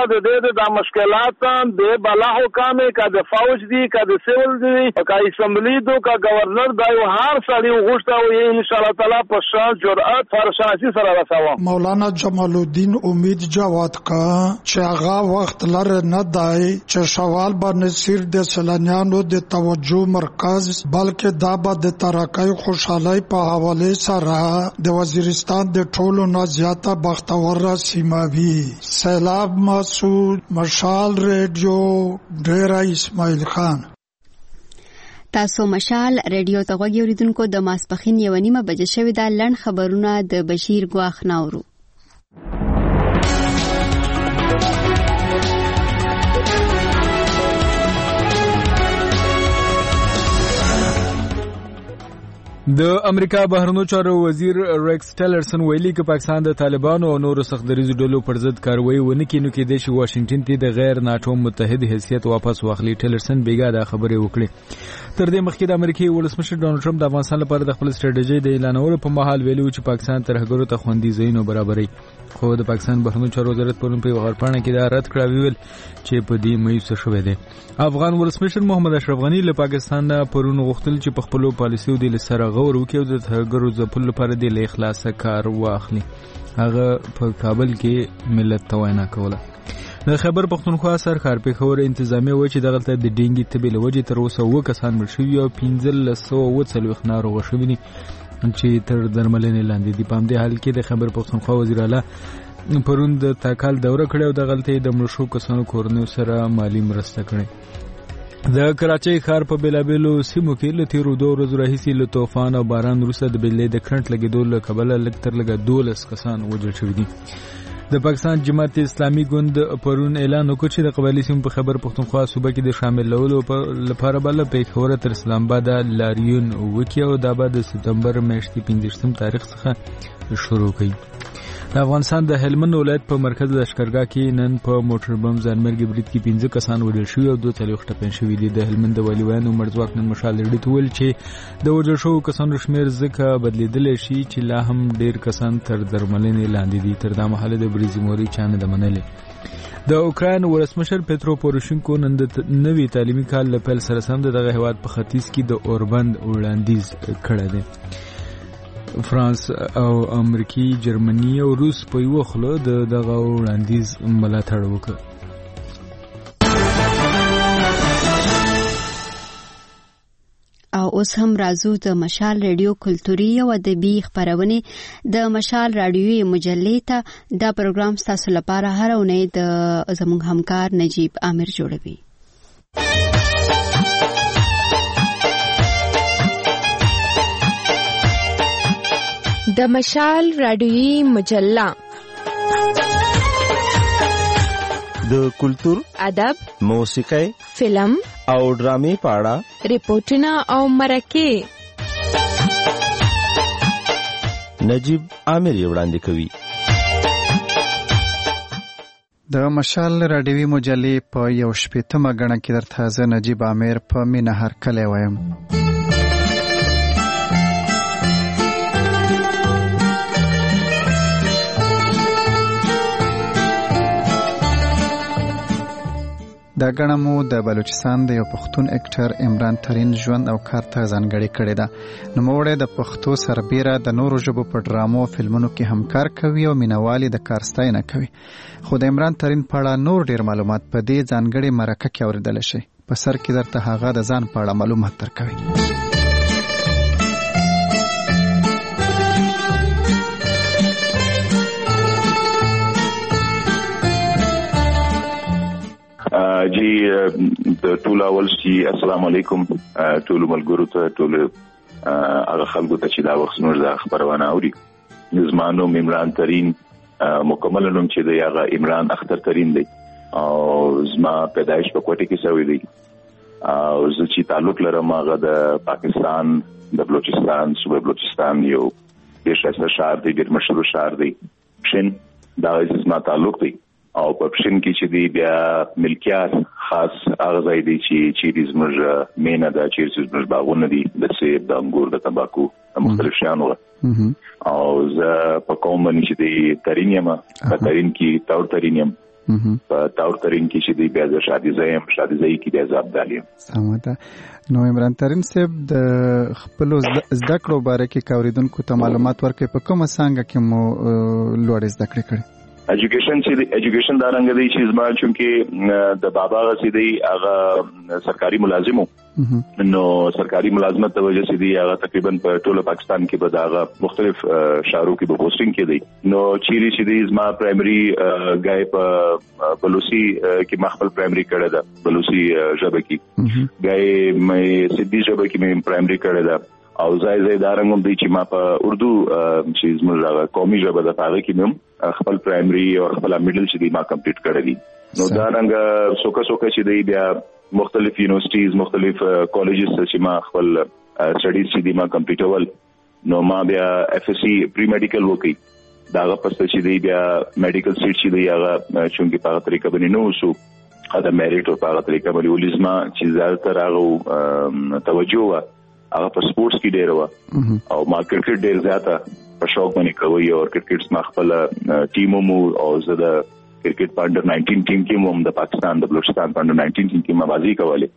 [SPEAKER 27] ډېر د مشکلات د بالا حکام کا د فوج دي کا د سیول دي کا اسمبلی دو کا گورنر دا یو هر سړی وغوښته او ان شاء الله تعالی په شان جرأت فرشاسي سره رسوا.
[SPEAKER 24] مولانا جمال الدین امید جواد کا چې هغه وخت لره نه دی چې شوال باندې سیر د سلانیانو د توجه مرکز بلکې دا به د ترقۍ خوشحالۍ په حواله سره د وزیرستان د ټولو نه زیاته بختور سیماوي. سیلاب مسعود، مشال ریډیو، ډیره اسماعیل خان.
[SPEAKER 1] تاسو مشال ریډیو ته غوږی اوریدونکو د ماسپخین یو نیمه بجې شوې ده. لنډ خبرونه د بشیر ګواخ ناورو.
[SPEAKER 4] د امریکا بهرنیو چارو وزیر ریکس ټیلرسن ویلي چې پاکستان د طالبانو او نورو سخت دریزو ډلو پر ضد کاروایی ونه کړي نو کې د شي واشنگټن ته د غیر ناټو متحد حیثیت واپس واخلي. ټیلرسن بیګا دا خبره وکړه. تر دې مخکې د امریکای ولسمشر ډونالد ټرمپ د افغانستان لپاره د خپل سټریټیژي د اعلانولو په مهال ویلي چې پاکستان ترهګرو ته خوندي ځایونه برابري. خو د پاکستان بهرنیو چارو وزارت پرون په غرپانه کې دا رد کړی ویل چې په دې مېوسه شوې ده. افغان ولسمشر محمد اشرف غنی له پاکستان پرون غوښتل چې په خپل پالیسیو د لسره غور وکړي او د ترهګرو ځپلو لپاره د اخلاص کار واخلي. هغه په کابل کې ملت ته وینا کوله. د خیبر پښتونخوا سرکار پیښور انتظامیه و چې دغلته د ډینګي تبې له وجې تر اوسه اووه کسان مړ شوي او پنځلس سوه اووه څلوېښت ناروغه شوي دي چې تر درملنې لاندې دي. په همدې حال کې د خیبر پښتونخوا وزیر اعلی پرون د تاکال دوره کړې او دغلته د مړو شوو کسانو کورنیو سره مالي مرسته کړې. د کراچۍ ښار په بېلابېلو سیمو کې له تېرو دوه ورځو راهیسې له طوفان او باران وروسته د بجلۍ د کرنټ لګېدو له کبله لږ تر لږه دولس کسان وژل شوي دي. د پاکستان جماعت اسلامي ګوند پرون اعلان وکړ چې د قبایلي سیمو په خیبر پښتونخوا صوبه کې د شاملولو لپاره به له پېښوره تر اسلام آباده لاریون وکړي او دا به د سپتمبر میاشتې پنځویشتم تاریخ څخه شروع کړي. د افغانستان د هلمند ولایت په مرکز لښکرګاه کې نن په موټر بم ځانمرګي برید کې پنځه کسان وژل شوي او دوه څلوېښت ټپیان شوي دي. د هلمند د والیوانو مړځواک نن مشال ریډي ته وویل چې د وژل شوو کسانو شمېر ځکه بدلېدلی شي چې لا هم ډېر کسان تر درملنې لاندې دي. تر دا مهاله د بریزي موري چا نه ده منلې. د اوکراین ولسمشر پترو پوروشینکو نن د نوي تعلیمي کال له پیل سره سم د دغه هېواد په ختیځ کې د اوربند وړاندیز کړی دی. فرانس او امریکای، جرمني او روس په یو خله د دغه وړاندیز ملاتړ وکړ.
[SPEAKER 1] او اوس هم راځو د مشال ریډیو کلتوري او ادبي خبرونه د مشال رادیوي مجلې ته. دا پروګرام تاسو لپاره هر اونۍ د زموږ همکار نجیب عامر جوړوي.
[SPEAKER 7] د مشال رادیوي مجله
[SPEAKER 8] د کلتور،
[SPEAKER 7] ادب،
[SPEAKER 8] موسیقي،
[SPEAKER 7] فلم
[SPEAKER 8] او ډرامې په اړه
[SPEAKER 7] ریپورتونه او مرکې
[SPEAKER 8] نجیب عامر وړاندې کوي.
[SPEAKER 9] د مشال رادیوي مجلې په یو شپېتمه غڼه کې درته زه نجیب عامر په مینه هرکلی وایم. دا غڼه مو د بلوچستان د یو پښتون اکټر عمران ترین ژوند او کار ته ځانګړې کړې ده. نوموړی د پښتو سربیره د نورو ژبو په ډرامو او فلمونو کې هم کار کوي او مینوالي د کار ستاینه کوي. خو د عمران ترین په اړه نور ډیر معلومات په دې ځانګړې مرکه کې اوریدلی شئ. په سر کې درته هغه د ځان په اړه معلومات درکوي.
[SPEAKER 5] جی د ټول اول شي السلام علیکم ټول ملګرو ته ټول هغه خلکو ته چې دا وخت نور د خبرونه اوري. زمانو عمران ترین مکمل نوم چې دی هغه عمران اختر ترین دی او زما پیدایش په کوټه کې شوی دی او زه چې تعلق لرم هغه د پاکستان د بلوچستان صوبه بلوچستان یو ډېر ښایسته ښار دی، ډېر مشهور ښار دی پښین. دا زما تعلق دی او په پښین کې چې دی بیا ملکیت خاص هغه ځای دی چې چې زموږ مینه ده، چې زموږ باغونه دي د سیب، د انګور، د تمباکو، د مختلف شیانو او زه په کوم باندې چې دی ترین یم، په ترین کې تور ترین یم په تاور ترین کې چې دی بیا د شادي ځای شادي ځای کې د ابدالي
[SPEAKER 9] سمه. نو عمران ترین صاحب د خپل زده کړو باره کې کاوریدونکو ته معلومات ورکړي، په کومه څانګه کې مو لوړې زده کړې کړې؟
[SPEAKER 5] ایجوکیشن چې دی ایجوکیشن دا رنګ دی چې زما چونکې د بابا غسی دی هغه سرکاري ملازمو، نو سرکاري ملازمت د وجه سي دی هغه تقریبا په ټوله پاکستان کې به دا مختلف شهرو کې به پوسټینګ کې دی. نو چیرې چې دی زما پرایمري غای په بلوچي کې مخبل پرایمري کړه ده، بلوچي ژبه کې غای مې سیدی ژبه کې مې پرایمري کړه ده، او ځای ځای دا رنګم دی چې ما په اردو چې زموږ قومي ژبه د هغه کې مې خپل پرایمري او خپل میډل چې دی ما کمپلیټ کړی دي. نو دا رنګ سوکا سوکا چې دی بیا مختلف یونیورسيټیز مختلف کالجز چې ما خپل سټډیز چې دی ما کمپلیټول، نو ما بیا اف اس سی پری میډیکل وکړي، دا پس چې دی بیا میډیکل سیټ چې دی هغه چونکی په طریقه باندې نو سو دا میریټ او په طریقه باندې ولزما چې زیاتره هغه توجه وا هغه په سپورتس کې ډیر و، او ما کرکټ ډیر زیاته په شوق باندې کوي، او کرکټ ما خپل ټیم مو او زه د کرکټ په انډر ناینټین ټیم کې مو د پاکستان د بلوچستان په انډر ناینټین ټیم کې ما بازی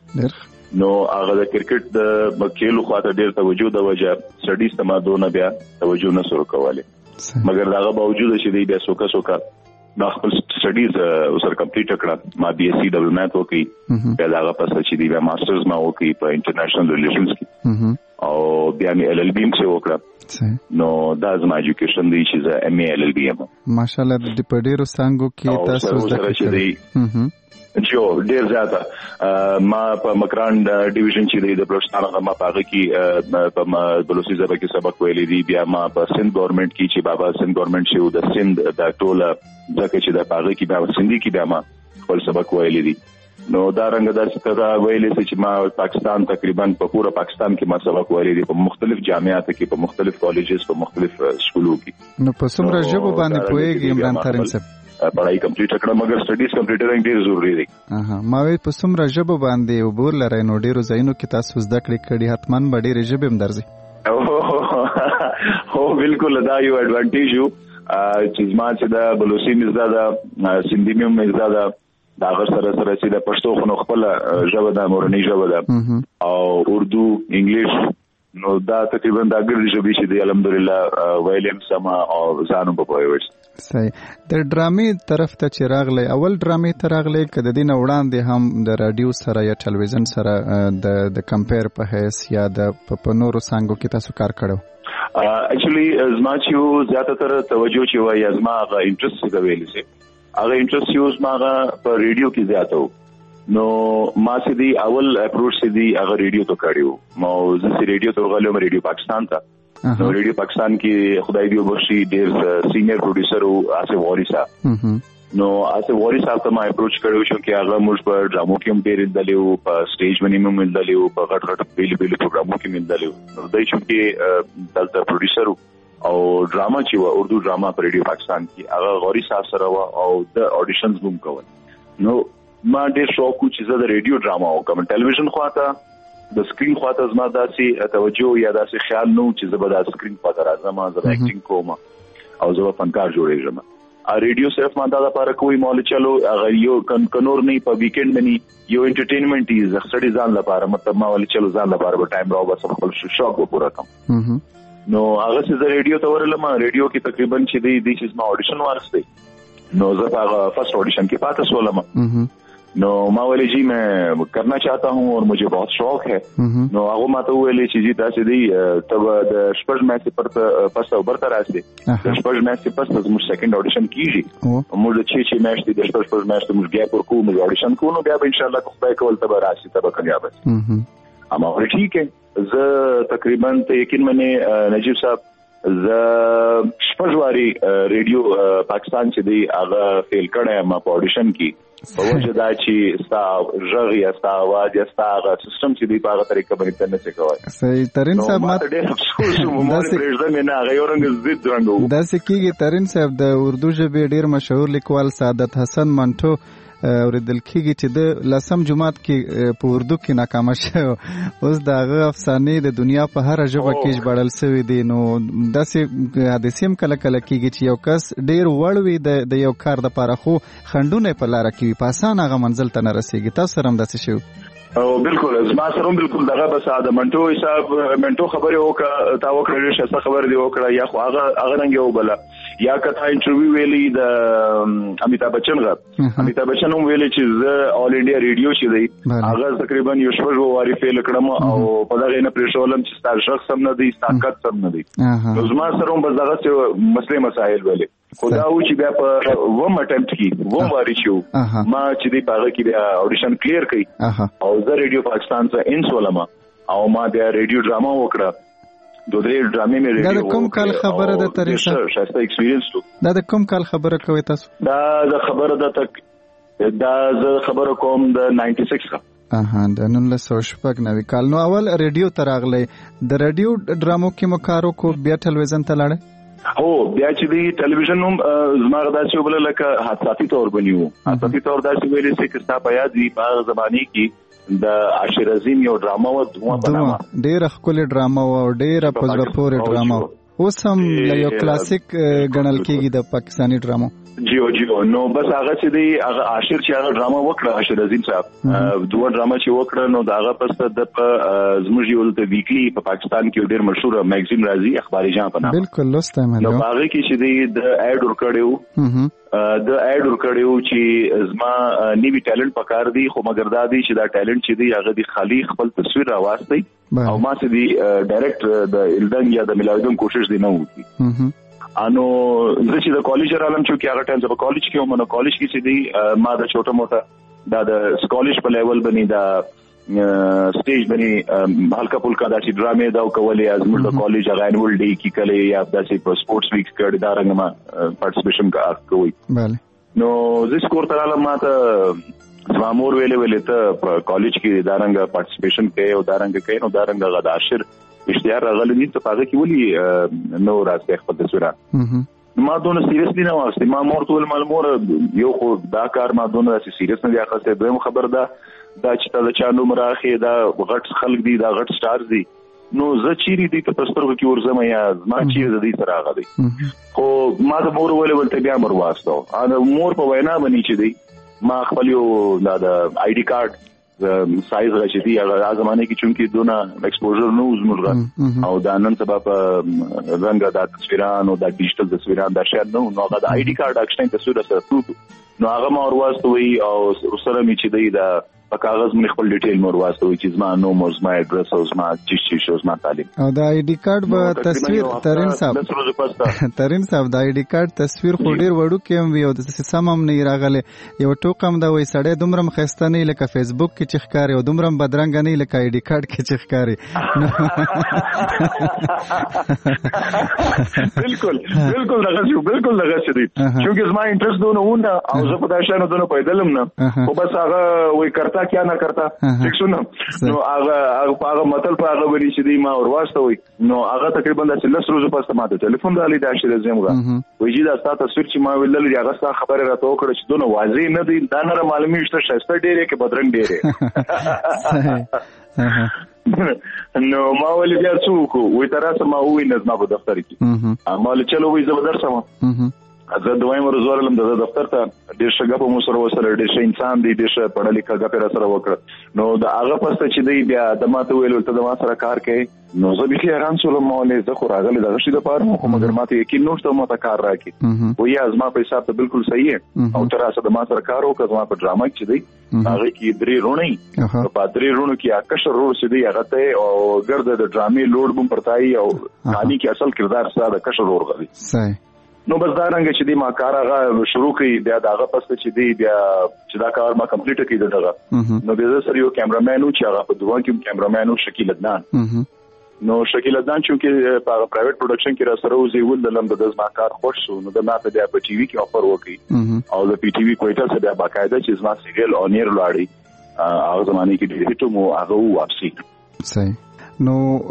[SPEAKER 5] کوله. نو هغه د کرکټ د مکیلو خاطر ډیر توجه د وجه سټډیز ته ما دونه بیا توجه نه سره کوله، مګر داغه باوجود چې دی بیا سوکا سوکا دا خپل سټډیز سره کمپلیټ کړه. ما بي اس سي ډبل میث وکړي، بیا داغه پس چې دی بیا ماسترز ما وکړي په انټرنیشنل ریلیشنز کې، او بیا مې ال ال بي څه وکړه. نو دا زما ایجوکیشن دی چې زه ام ای ال ال بي یم.
[SPEAKER 9] ماشاءالله د پډیرو څنګه کې تاسو زده کړئ؟
[SPEAKER 5] جو ډیر زیاته ما په مکران ډیویژن چې دی د بلوچستان هغه ما پاغه کې په بلوچي ژبه کې سبق ویلې دي، بیا ما په سند ګورنمنت کې چې بابا سند ګورنمنت شو د سند د ټوله ځکه چې د پاغه کې بیا سندي کې بیا ما خپل سبق ویلې دي. نو دا رنګ د ستاره ویلې چې ما پاکستان تقریبا په پورا پاکستان کې ما سبق ویلې دي، په مختلف جامعات کې، په مختلف کالجز، په مختلف سکولو کې.
[SPEAKER 9] نو په څومره ژبه باندې پوهیږي عمران ترین صاحب؟
[SPEAKER 5] پڑھائی کمپلیټ کړه، مګر سټډیز کمپلیټ کړل ډیر ضروری دی.
[SPEAKER 9] اها ما وی په څومره ژبه باندې وبور لري، نو ډیرو ځایونو کې تاسو زده کړې کړي، حتمان به ډیرې ژبې هم درځي.
[SPEAKER 5] هو بالکل دا یو ایڈوانټیج یو چې ما چې دا بلوچي مزدا دا سندي مې مزدا دا دا غیر سره سره چې د پښتو خو خپل ژبه د مورنۍ ژبه ده، او اردو انګلیش، نو دا تقریبا دا ګرځي ژبې چې دی الحمدلله ویلیم سما او ځانو په پوهیږي.
[SPEAKER 9] صحیح. د ډرامې طرف ته چې راغلی، اول ډرامې ته راغلی که د دې نه وړاندې هم د راډیو سره یا ټلویزیون سره د د کمپیر په حیث یا د په نورو څانګو کې تاسو کار کړو؟
[SPEAKER 5] اکچولی زما چې زیاتره توجه چې وایي زما هغه انټرست څه د ویلې سي هغه انټرست یې زما هغه په ریډیو کې زیاته و. نو ما چې دی اول اپروچ چې دی هغه ریډیو ته کړیو، ما زه چې ریډیو ته غلم ریډیو پاکستان ته. نو ریډیو پاکستان کې خدای دې وبخشي ډېر سینیئر پروډوسر او آصف واری صاحب، نو آصف واری صاحب ته ما اپروچ کړو چې هغه موږ په ډرامو کې هم ډېر دلیو، په سټیج باندې هم دلیو، په غټ غټ بیل بیل پروګرامو کې هم دلیو. نو دای چې دلته پروډوسر او ډراما چې و اردو ډراما په ریډیو پاکستان کې هغه غوري صاحب سره و، او د اډیشنز هم کول. نو ما ډېر شوق و چې زه د ریډیو ډراما وکړم. ټلویزیون خواته د سکرین خواته زما داسې توجه یا داسې خیال نو چې زه به د سکرین خواته راځم، زه به اکټینګ کوم او زه به فنکار جوړېږم. ریډیو صرف ما دا لپاره کوي مول چلو هغه یو کنور نه په ویکند باندې یو انټرټینمنت دی، زه سټډي ځان لپاره مطلب ما ول چلو ځان لپاره به ټایم راو بس خپل شوق به پوره کوم. نو هغه چې زه ریډیو ته ورلم، ریډیو کې تقریبا چې دی د چې ما اډیشن وارسته، نو زه هغه فرست اډیشن کې پاتې شولم. نو ما ویلې جی میں کرنا چاہتا ہوں اور مجھے بہت شوق ہے. نو هغه ما ته ویلې چې جی تاسو دی تب د شپږ میاشتې پر پس او برته راځي، د شپږ میاشتې پس موږ سیکنډ اډیشن کیږي، موږ د چې چې میاشتې د شپږ شپږ میاشتې موږ ګیپ ورکو، موږ اډیشن کوو، نو بیا به ان شاء الله خدای کول تب راشي تب کامیاب شي. اما ټیک ہے، زه تقریبا ته یقین منه نجیب صاحب زه شپږ واری ریډیو پاکستان چې دی هغه فیل کړم ما په اډیشن کې، په وجه دا چې ستا ژغ یا ستا आवाज یا ستا هغه سیستم چې دی په هغه طریقه باندې نه څه کوي.
[SPEAKER 9] صحیح. ترین صاحب ما
[SPEAKER 5] ډېر افسوس وم ما پرېږدم نه هغه یو رنګ ضد رنګ و.
[SPEAKER 9] دا څه کېږي ترین صاحب د اردو ژبې ډېر مشهور لیکوال سعادت حسن منټو اوریدل کیږي چې د لسم جماعت کې په اردو کې ناکام شو اوس دا غو افسانې د دنیا په هر ژبه کې ژباړل شوی دي نو داسې حادثې هم کله کله کیږي چې یو کس ډیر وړوي د د یو کار د پاره خو خندونه په لار کې په اسانه هغه منزل ته نه رسیږي تاسو سره هم داسې شو
[SPEAKER 5] او بالکل زما سره بالکل دغه بس د منټو حساب منټو خبره وکړه تا وکړه چې څه خبر دی وکړه یا خو هغه هغه رنګ یو بل یا کته انټرویو ویلي د امیتاب بچن غا امیتاب بچن هم ویلي چې زه اول انډیا ریډیو چې دی هغه تقریبا یو شپږ واري فیل کړم او په دغه نه پرېښولم چې ستاسو شخص هم نه دی طاقت هم نه دی نو زما سره هم بس دغه مسلې مسائل ویلي خدا و چې بیا په وم اټمپټ کې وم واري شو ما چې دی پاغه کې بیا اډیشن کلیر کړي او زه ریډیو پاکستان څخه انسولم او ما بیا ریډیو ډراما وکړه دوه درې ډرامې مې ریډیو
[SPEAKER 9] دا کوم کال خبره ده ترې څه
[SPEAKER 5] شاسته ایکسپیرینس تو
[SPEAKER 9] دا د کوم کال خبره کوي تاسو
[SPEAKER 5] دا د خبره ده تک دا ز خبره کوم د ناینټي سکس کا
[SPEAKER 9] اها د نن له شپږ نوي کال نو اول ریډیو تراغله د ریډیو ډرامو کې مکارو کو بیا ټلویزیون ته لاړ
[SPEAKER 5] هو بیا چې دی ټلویزیون هم زما غدا چې وبله لکه حادثاتي تور بنیو حادثاتي تور دا چې ویلې چې کستا په یاد دی په زمانه کې د عاشر عظیم یو ډراما و دوه بنامه
[SPEAKER 9] ډېر خپل ډراما و ډېر په زړه پورې ډراما اوس هم یو کلاسیک ګڼل کېږي د پاکستانی ډرامو
[SPEAKER 5] جیو جیو نو بس هغه چې دی هغه عاشر چې هغه ډراما وکړه عاشر عظیم صاحب دوه ډراما چې وکړه نو دا هغه پس د زموږ یو د ویکلی په پاکستان کې ډېر مشهور میگزین راځي اخباري جان په نام
[SPEAKER 9] بالکل لسته مې
[SPEAKER 5] نو هغه کې چې دی د اډ ور کړیو د اډ ور کړیو چې زما نیوی ټالنت پکار دی خو مګر دا دی چې دا ټالنت چې دی هغه دی خالی خپل تصویر راوستي او ما چې دی ډایرکټ د الدن یا د ملاویدون کوشش دی نه وکړي انو زه چې د کالج رالم چې هغه ټایم زه په کالج کې ومه نو کالج کې چې دی ما د چوټه موټه دا د کالج په لیول باندې دا سټیج باندې هلکا پلکا دا چې ډرامې دا کولې از موږ د کالج هغه انول ډے کې کله یا داسې په سپورتس ویک کې دا رنګ ما پارټیسیپیشن کوي
[SPEAKER 9] bale
[SPEAKER 5] نو زه سکور تر عالم ما ته زما مور ویلې ویلې ته په کالج کې دا رنګ پارټیسیپیشن کوي او دا رنګ کوي نو دا رنګ غداشر اشتیار راغلی دي ته پاګه کې ولي نو راځي خپل تصویرات ما دونه سیریسلی نه واسطه ما مور ټول مالمور یو خو دا کار ما دونه سیریس نه دی اخسته دویم خبر ده دا چې تا د چا نوم راخې دا غټ خلک دي دا غټ سٹارز دي نو زه چیرې دي ته پسترګو کې ورزم یا ما چیرې د دې سره راغلی خو ما د مور ولې ولته بیا مر واسطو انا مور په وینا باندې چې دی ما خپل یو دا د آی ډی کارت سایز راځي دی هغه زمانه کې چونکی دونه ایکسپوژر نو زموږ او دا نن سبا په رنګ د تصویرانو د ډیجیټل تصویرانو د شیر نو نو هغه د آی ډی کارت اکشن تصویر سره پروت نو هغه ما ورواستوي او سره می چې دی دا په کاغذ باندې خپل ډیټیل مور واسطوي چې زما نوم او زما اډرس او زما چې چې شو زما تعلیم
[SPEAKER 9] او د آی ډی کارت به تصویر ترين صاحب ترين صاحب د آی ډی کارت تصویر خو ډیر وړو کې هم وي او د سم هم نه راغله یو ټوکم دا وای سړی دومره خسته نه لکه فیسبوک کې چې ښکاری او دومره بدرنګ نه لکه آی ډی کارت کې چې ښکاری
[SPEAKER 5] بالکل بالکل دغه شو بالکل دغه شری چې زما انټرست دونه ونه او زه په دا شانو دونه پیدلم نه خو بس هغه وای کرتا کیا نه کرتا ٹھیک سنو نو هغه هغه هغه مطلب هغه ونی چې دی ما ورواستوي نو هغه تقریبا د لس ورځې پس ما ته ټلیفون رالی دا شری زموږه وایي دا ستاسو تصویر چې ما ویل لري هغه ستاسو خبره راته وکړه چې دونه واضح نه دی دا نه معلومي چې شایسته ډیره کې بدرنګ ډیره نو ما ولې بیا څوک وې تراسه ما وې نظم په دفتر کې اما له چلو وې زبردست سم زه دویم ورځ ورلم د دفتر ته ډېر ښه په مو سره وسره ډېر ښه انسان دی ډېر ښه پړه لیکه غا سره وکړه نو د هغه پسته چې دی بیا د ماته ویل ته د ما سره کار کوي نو زه به حیران شوم مولې زه خو راغلی د غشي د پاره خو مګر ماته یقین نشته ماته کار راکې و یا زما په حساب ته بالکل صحیح او تر اوسه د ما سره کار وکړ زما په ډراما کې دی هغه کې درې رونی په درې رونو کې اکشر رول چې دی هغه ته او ګرد د ډرامې لوډ بم پرتای او خالي کې اصل کردار ساده کشر ور غوي
[SPEAKER 9] صحیح
[SPEAKER 5] نو بس دا رنګ چې دی ما کار هغه شروع کړي بیا داغه پس چې دی بیا چې دا کار ما کمپلیټ کړی دغه نو بیا سره یو کیمرامین او چې هغه په دوه کې کیمرامین او شکیل عدنان نو شکیل عدنان چې په پرایویټ پروډکشن کې را سره وزي ول د لم د ما کار خوښ شو نو د ما په بیا په ټي وي کې افر وکړي او د پی ټي وي کوټه سره بیا باقاعده چې زما سیریل اونیر لاړی هغه زمانه کې ډیټو مو هغه واپسی
[SPEAKER 9] صحیح نو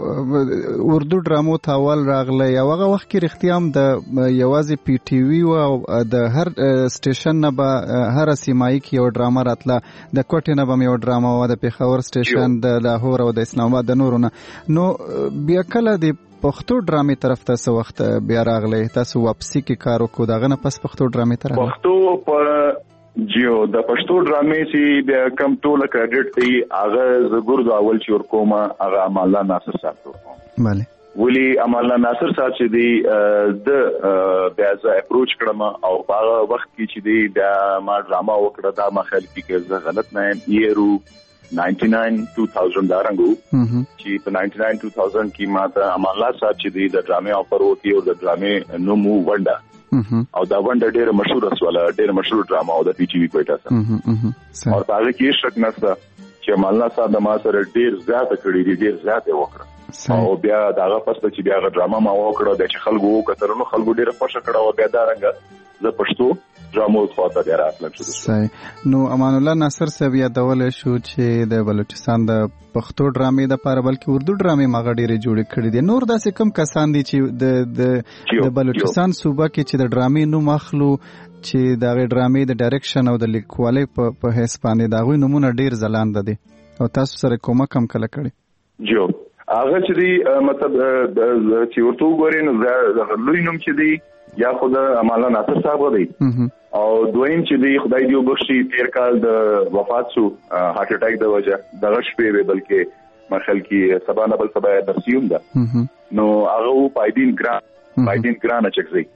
[SPEAKER 9] اردو ډرامو ته اول راغلی او هغه وخت کې رښتیا هم د یوازې پی ټي وي او د هر سټیشن نه به هر سیمایي کې یو ډرامه راتله، د کوټې نه به یو ډرامه وه، د پېښور سټیشن، د لاهور او د اسلام آباد د نورو نه. نو بیا کله د پښتو ډرامې طرف ته څه وخت بیا راغلی، تاسو واپسي کې کار وکړو، د هغه نه پس پښتو ډرامې ته راغلی؟
[SPEAKER 5] پښتو په جیو د پښتو ډرامې چې بیا کم ټوله کریډټ دی هغه زه ګردو اول چې ورکوم هغه امان الله ناصر صاحب ته ورکوم.
[SPEAKER 9] بله
[SPEAKER 5] ولی امان الله ناصر صاحب چې دی د بیا زه اپروچ کړم او په هغه وخت کې چې دی بیا ما ډرامه وکړه، دا ما خیال کې زه غلط نه یم ایرو ناینټي ناین ټو تھاؤزنڈ دارنګو چې په ناینټي ناین ټو تھاؤزنڈ کې ما ته امان الله صاحب چې دی د ډرامې آفر وکړي او د ډرامې نوم و ونډه او دا ونډه ډېره مشهوره سواله، ډېره مشهور ډرامه او د پی ټي وي کوټه سره او هغه کې شک نشته چې امان الله صاحب د ما سره ډېر زیاته کړې دي، ډېر زیاته وکړه او بیا داغه پسته چې بیا ډرامه ما وکړه د چې خلکو وکړه نو خلکو ډېر خوشاله کړه او بیا دا رنګ زه پښتو ډرامو خواته بیا راتلم شو.
[SPEAKER 9] صحیح. نو امان الله ناصر صاحب یادولی شو چې د بلوچستان د پښتو ډرامې د پاره بلکې اردو ډرامې ماغه ډېرې جوړې کړې دي. نور داسې کم کسان دي چې د د بلوچستان صوبه کې چې د ډرامې نوم اخلو چې د هغې ډرامې د ډایرکشن او د لیکوالۍ په حیث باندې د هغوی نومونه ډېر ځلانده دي او تاسو سره کومک هم کله کړی؟
[SPEAKER 5] جو هغه چې دی مطلب چې ورته وګورئ نو لوی نوم چې دی یا خود امان الله ناصر صاحب دی او دویم چې دی خدای دې وبخشي تیر کال د وفات شو هارت اٹیک د وجه دغه شپې به بلکې مرخل کې سبا نه بل سبا درسیوم ده نو هغه پایدین ګران پایدین ګران اچکزي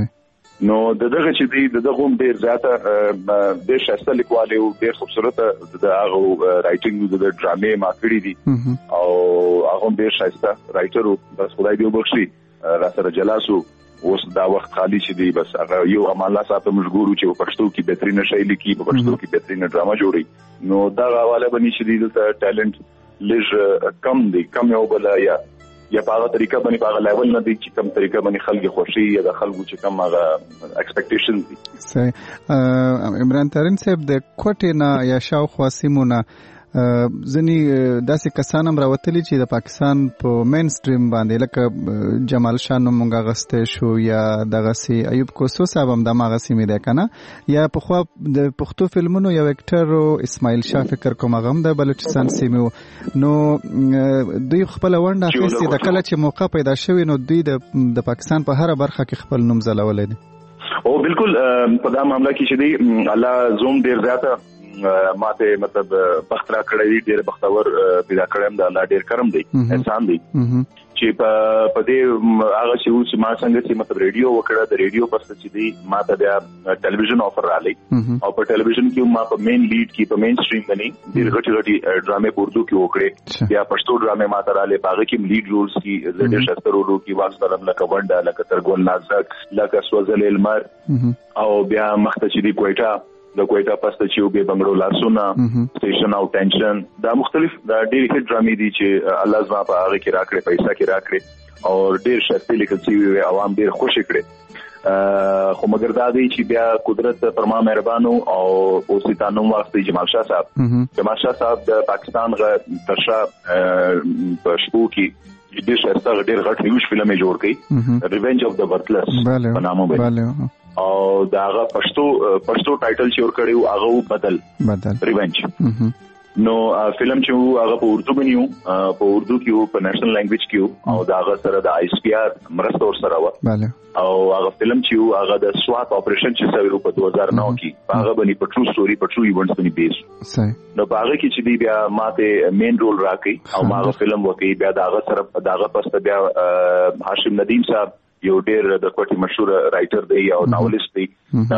[SPEAKER 5] نو دغه چې دی دغه هم ډیر زیاته ډیر شاسته لیکواله او ډیر خوبصورت د هغه رائټینګ د ډرامې ما کړی دي او هغه ډیر شاسته رائټر او بس خدای دې وبخشي را سره جلاسو اوس دا وخت خالی چې دی بس هغه یو امان الله صاحب ته مشغول چې په پښتو کې بهترینه شی لیکي، په پښتو کې بهترینه ډرامه جوړي نو دا حواله باندې چې دی د ټالنت لږ کم دی کم یو بل یا یا په هغه طریقه باندې په هغه لیول نه دی چې کم طریقه باندې خلک خوشي یا د خلکو چې کم هغه ایکسپیکټیشنز دي.
[SPEAKER 9] صحیح. عمران ترین صاحب د کوټې نه یا شاوخوا سیمو نه ځینې داسې کسان هم راوتلي چې د پاکستان په مین سټریم باندې لکه جمال شاه نوم مونږ اخیستی شو یا دغسې ایوب کوسو صاحب هم دماغه سیمې دی که نه یا پخوا د پښتو فلمونو یو اکټر اسماعیل شاه فکر کوم هغه هم د بلوچستان سیمې و نو دوی خپله ونډه اخیستې ده کله چې موقع پیدا شوې نو دوی د پاکستان په هره برخه کې خپل نوم ځلولی دی.
[SPEAKER 5] او بالکل په دا معامله کې چې دی الله زوم ډېر زیاته ماته مطلب بخت را کړی ډېر بختور پیدا کړم د الله ډېر کرم دی احسان دی چې په دې هغه چې اوس ما څنګه چې مطلب ریډیو وکړه د ریډیو پس چې دی ماته بیا ټلویزیون آفر رالی او په ټلویزیون کې ما په مین لیډ کې په مین سټریم باندې ډېر غټي غټي ډرامې په اردو کې وکړې بیا پښتو ډرامې ماته رالی هغه کې لیډ رولز کې زړه شستر ورو کې واکسلم لکه ونډه لکه ترګول نازک لکه سوزل المر او بیا مخته چې دی کوټه د کوټه پسته چې وبې بنگړو لاسونه سټیشن او ټنشن دا مختلف دا ډېر هټ ډرامې دي چې الله زما په هغه کې راکړي پیسې کې راکړي او ډېر شته لیکل شوی عوام ډېر خوشی کړي خو مګر دا دی چې بیا قدرت پر ما مهربانو او اوسیتانو واسطه جمال شاه صاحب جمال شاه صاحب د پاکستان غ ترشا په شپو کې ډېر شته ډېر غټ نیوز فلم جوړ کړي ریونج اف د ورتلس په نامه باندې او داغه پښتو پښتو ټایټل چې ور کړیو هغه بدل
[SPEAKER 9] بدل
[SPEAKER 5] ریونج نو فلم چې هغه په اردو باندې په اردو کې په نېشنل لینګویج کې او داغه سره د آی اس پی آر مرسته ور سره و او هغه فلم چې هغه د سوات اپریشن چې سوي په دوه هزار نو کې هغه باندې په ټرو ستوري په ټرو ایونټس باندې بیس
[SPEAKER 9] صحیح
[SPEAKER 5] نو هغه کې چې دی بیا ماته مین رول راکې او هغه فلم وکي بیا داغه سره داغه پسته بیا هاشم ندیم صاحب یو ډېر د کوټي مشهور رائټر دی او ناولست دی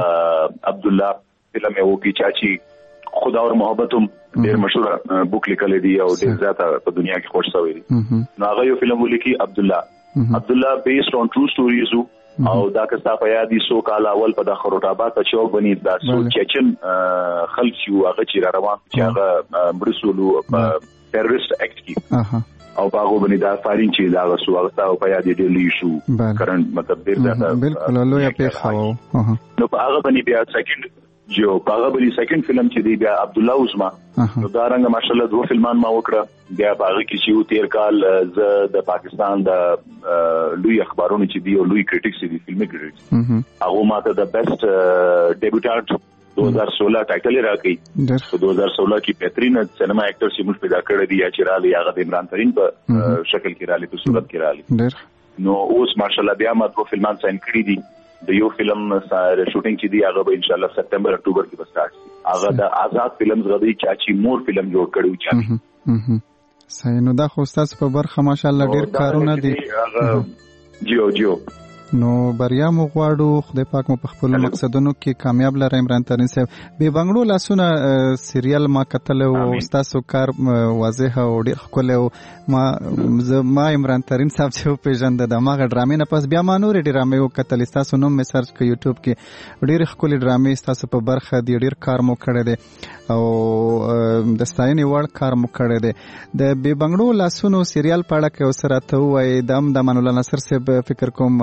[SPEAKER 5] عبد الله فلم یو کې چاچی خدا اور محبت هم ډېر مشهور بوک لیکل دی او ډېر زیاته په دنیا کې خوش شوی دی نو هغه یو فلم ولیکي عبد الله عبد الله بیسډ اون ټرو سټوریز او دا که تاسو په یاد دي سو کال اول په د خروټ آباد په چوک باندې دا سو چچن خلک یو هغه چې روان چې هغه برسولو ټیرریست اکټ کې او باغو باندې دا فارین چې دا وسو هغه په یاد دی ډیلی شو کرنٹ مطلب ډیر زیاته
[SPEAKER 9] بالکل لوی په خاو
[SPEAKER 5] نو په هغه باندې بیا سیکنډ جو هغه بلی سیکنډ فلم چې دی بیا عبد الله عثما نو دا رنګ ماشاءالله دوه فلمان ما وکړه بیا هغه کې چې تیر کال ز د پاکستان د لوی اخبارونو چې دی او لوی کریټیکس دی فلمي کریټیکس هغه ماته د بیسټ ډیبیوټانټ دو ہزار سولہ ټایټل راکې د دو هزار سولہ کې بهترین سینما اکټر چې موږ پیدا کړی دی یا چې رالی هغه د عمران ترين په شکل کې رالی په صورت کې رالی نو اوس ماشاءالله بیا ما دوه فلمان ساين کړی دي د یو فلم سره شوټینګ چې دی هغه به ان شاء الله سپتمبر اکتوبر کې به سٹارټ شي هغه د آزاد فلمز غوډي چاچی مور فلم جوړ کړو چاچی
[SPEAKER 9] صحیح نو دا خو تاسو په برخه ماشاءالله ډیر کارونه دي
[SPEAKER 5] جیو جیو
[SPEAKER 9] نو بریا مو غواړو خدای پاک مو په خپل مقصدونو کې کامیاب لره عمران ترين صاحب به بنگړو لاسونه سیریل ما کتل او تاسو کار واضح او ډیر خپل ما ما عمران ترين صاحب چې په ژوند د دماغ ډرامې نه پس بیا ما نور ډرامې او کتل تاسو نو می سرچ ک یوټیوب کې ډیر خپل ډرامې تاسو په برخه دی ډیر کار مو کړی دی او د ستاینې وړ کار مو کړی دی د به بنگړو لاسونو سیریل پاړه کې اوسره ته وای دم د مولانا نصر صاحب فکر کوم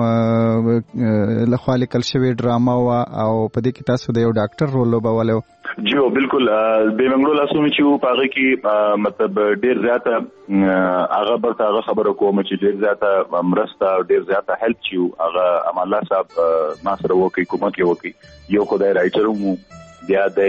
[SPEAKER 9] لخوا لیکل شوی ډراما وا او په دې کې تاسو د یو ډاکټر رول لوبولو
[SPEAKER 5] جی بالکل به منګړو لاسونه چې په هغه کې مطلب ډیر زیاته هغه برته هغه خبره کوم چې ډیر زیاته مرسته ډیر زیاته هیلپ چې هغه امان الله صاحب ما سره وکي کومه کې وکي یو خدای رائټر مو بیا د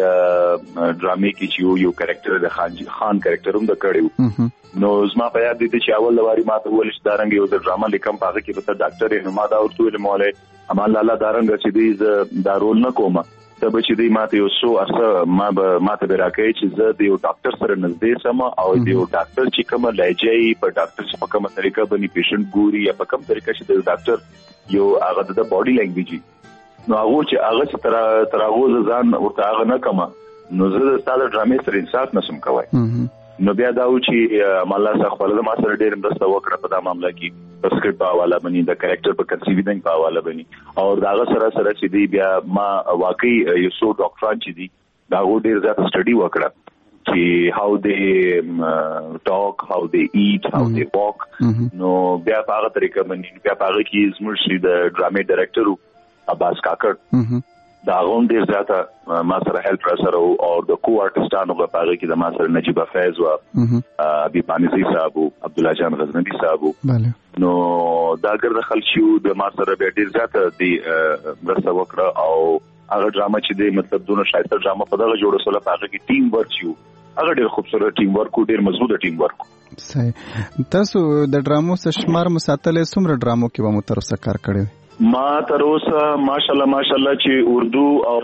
[SPEAKER 5] ډرامې کې چې یو کریکټر د خان خان کریکټر هم د کړیو نو زما په یاد دي چې اول لواري ما ته ول چې دارنګ یو ډراما لیکم په هغه کې به ډاکټر نو ما دا ورته مولا امان الله دارنګ چې دی دا رول نه کومه ته به چې دی ماته یو سو اسه ما به ماته به راکې چې زه د یو ډاکټر سره نږدې سم او د یو ډاکټر چې کوم لایجې په ډاکټر چې په کومه طریقه باندې پیشنټ ګوري یا په کوم طریقه چې د ډاکټر یو هغه د باډي لینګویج نو هغه چې هغه تر تر هغه ځان ورته هغه نه کما نو زه د ستاسو ډرامې سره انصاف نشم کوای نو بیا دا و چې مالا څخه خپل د ما سره ډېر مرسته وکړه په دا معاملې کې په سکرپټ په حواله باندې د کریکټر په کنسیوینګ په حواله باندې او دا سره سره چې دی بیا ما واقعي یو څو ډاکټران چې دی دا ډېر زیات سټډي وکړه چې how they talk how they eat how they walk نو بیا په هغه طریقه باندې بیا په هغه کې زموږ د ډرامې ډایرکټر عباس کاکړ دا غون ډیر زیاته ما سره هیلپ را سره او د کو آرټستانو په هغه کې د ما سره نجیب فیض او ابي پانیزي صاحب او عبد الله جان غزنوی صاحب نو دا ګرځ خلشو د ما سره ډیر زیاته دی مرسته وکړه او هغه ډرامه چې دی مطلب دونه شایسته ډرامه په دغه جوړه سره په هغه کې ټیم ورک شو هغه ډیر خوبصورت ټیم ورک ډیر مضبوط ټیم ورک
[SPEAKER 9] صحیح تاسو د ډرامو څخه شمار مساتلې څومره ډرامو کې به مو تر اوسه کار کړی
[SPEAKER 5] ما تر اوسه ماشالله ماشالله چې اردو او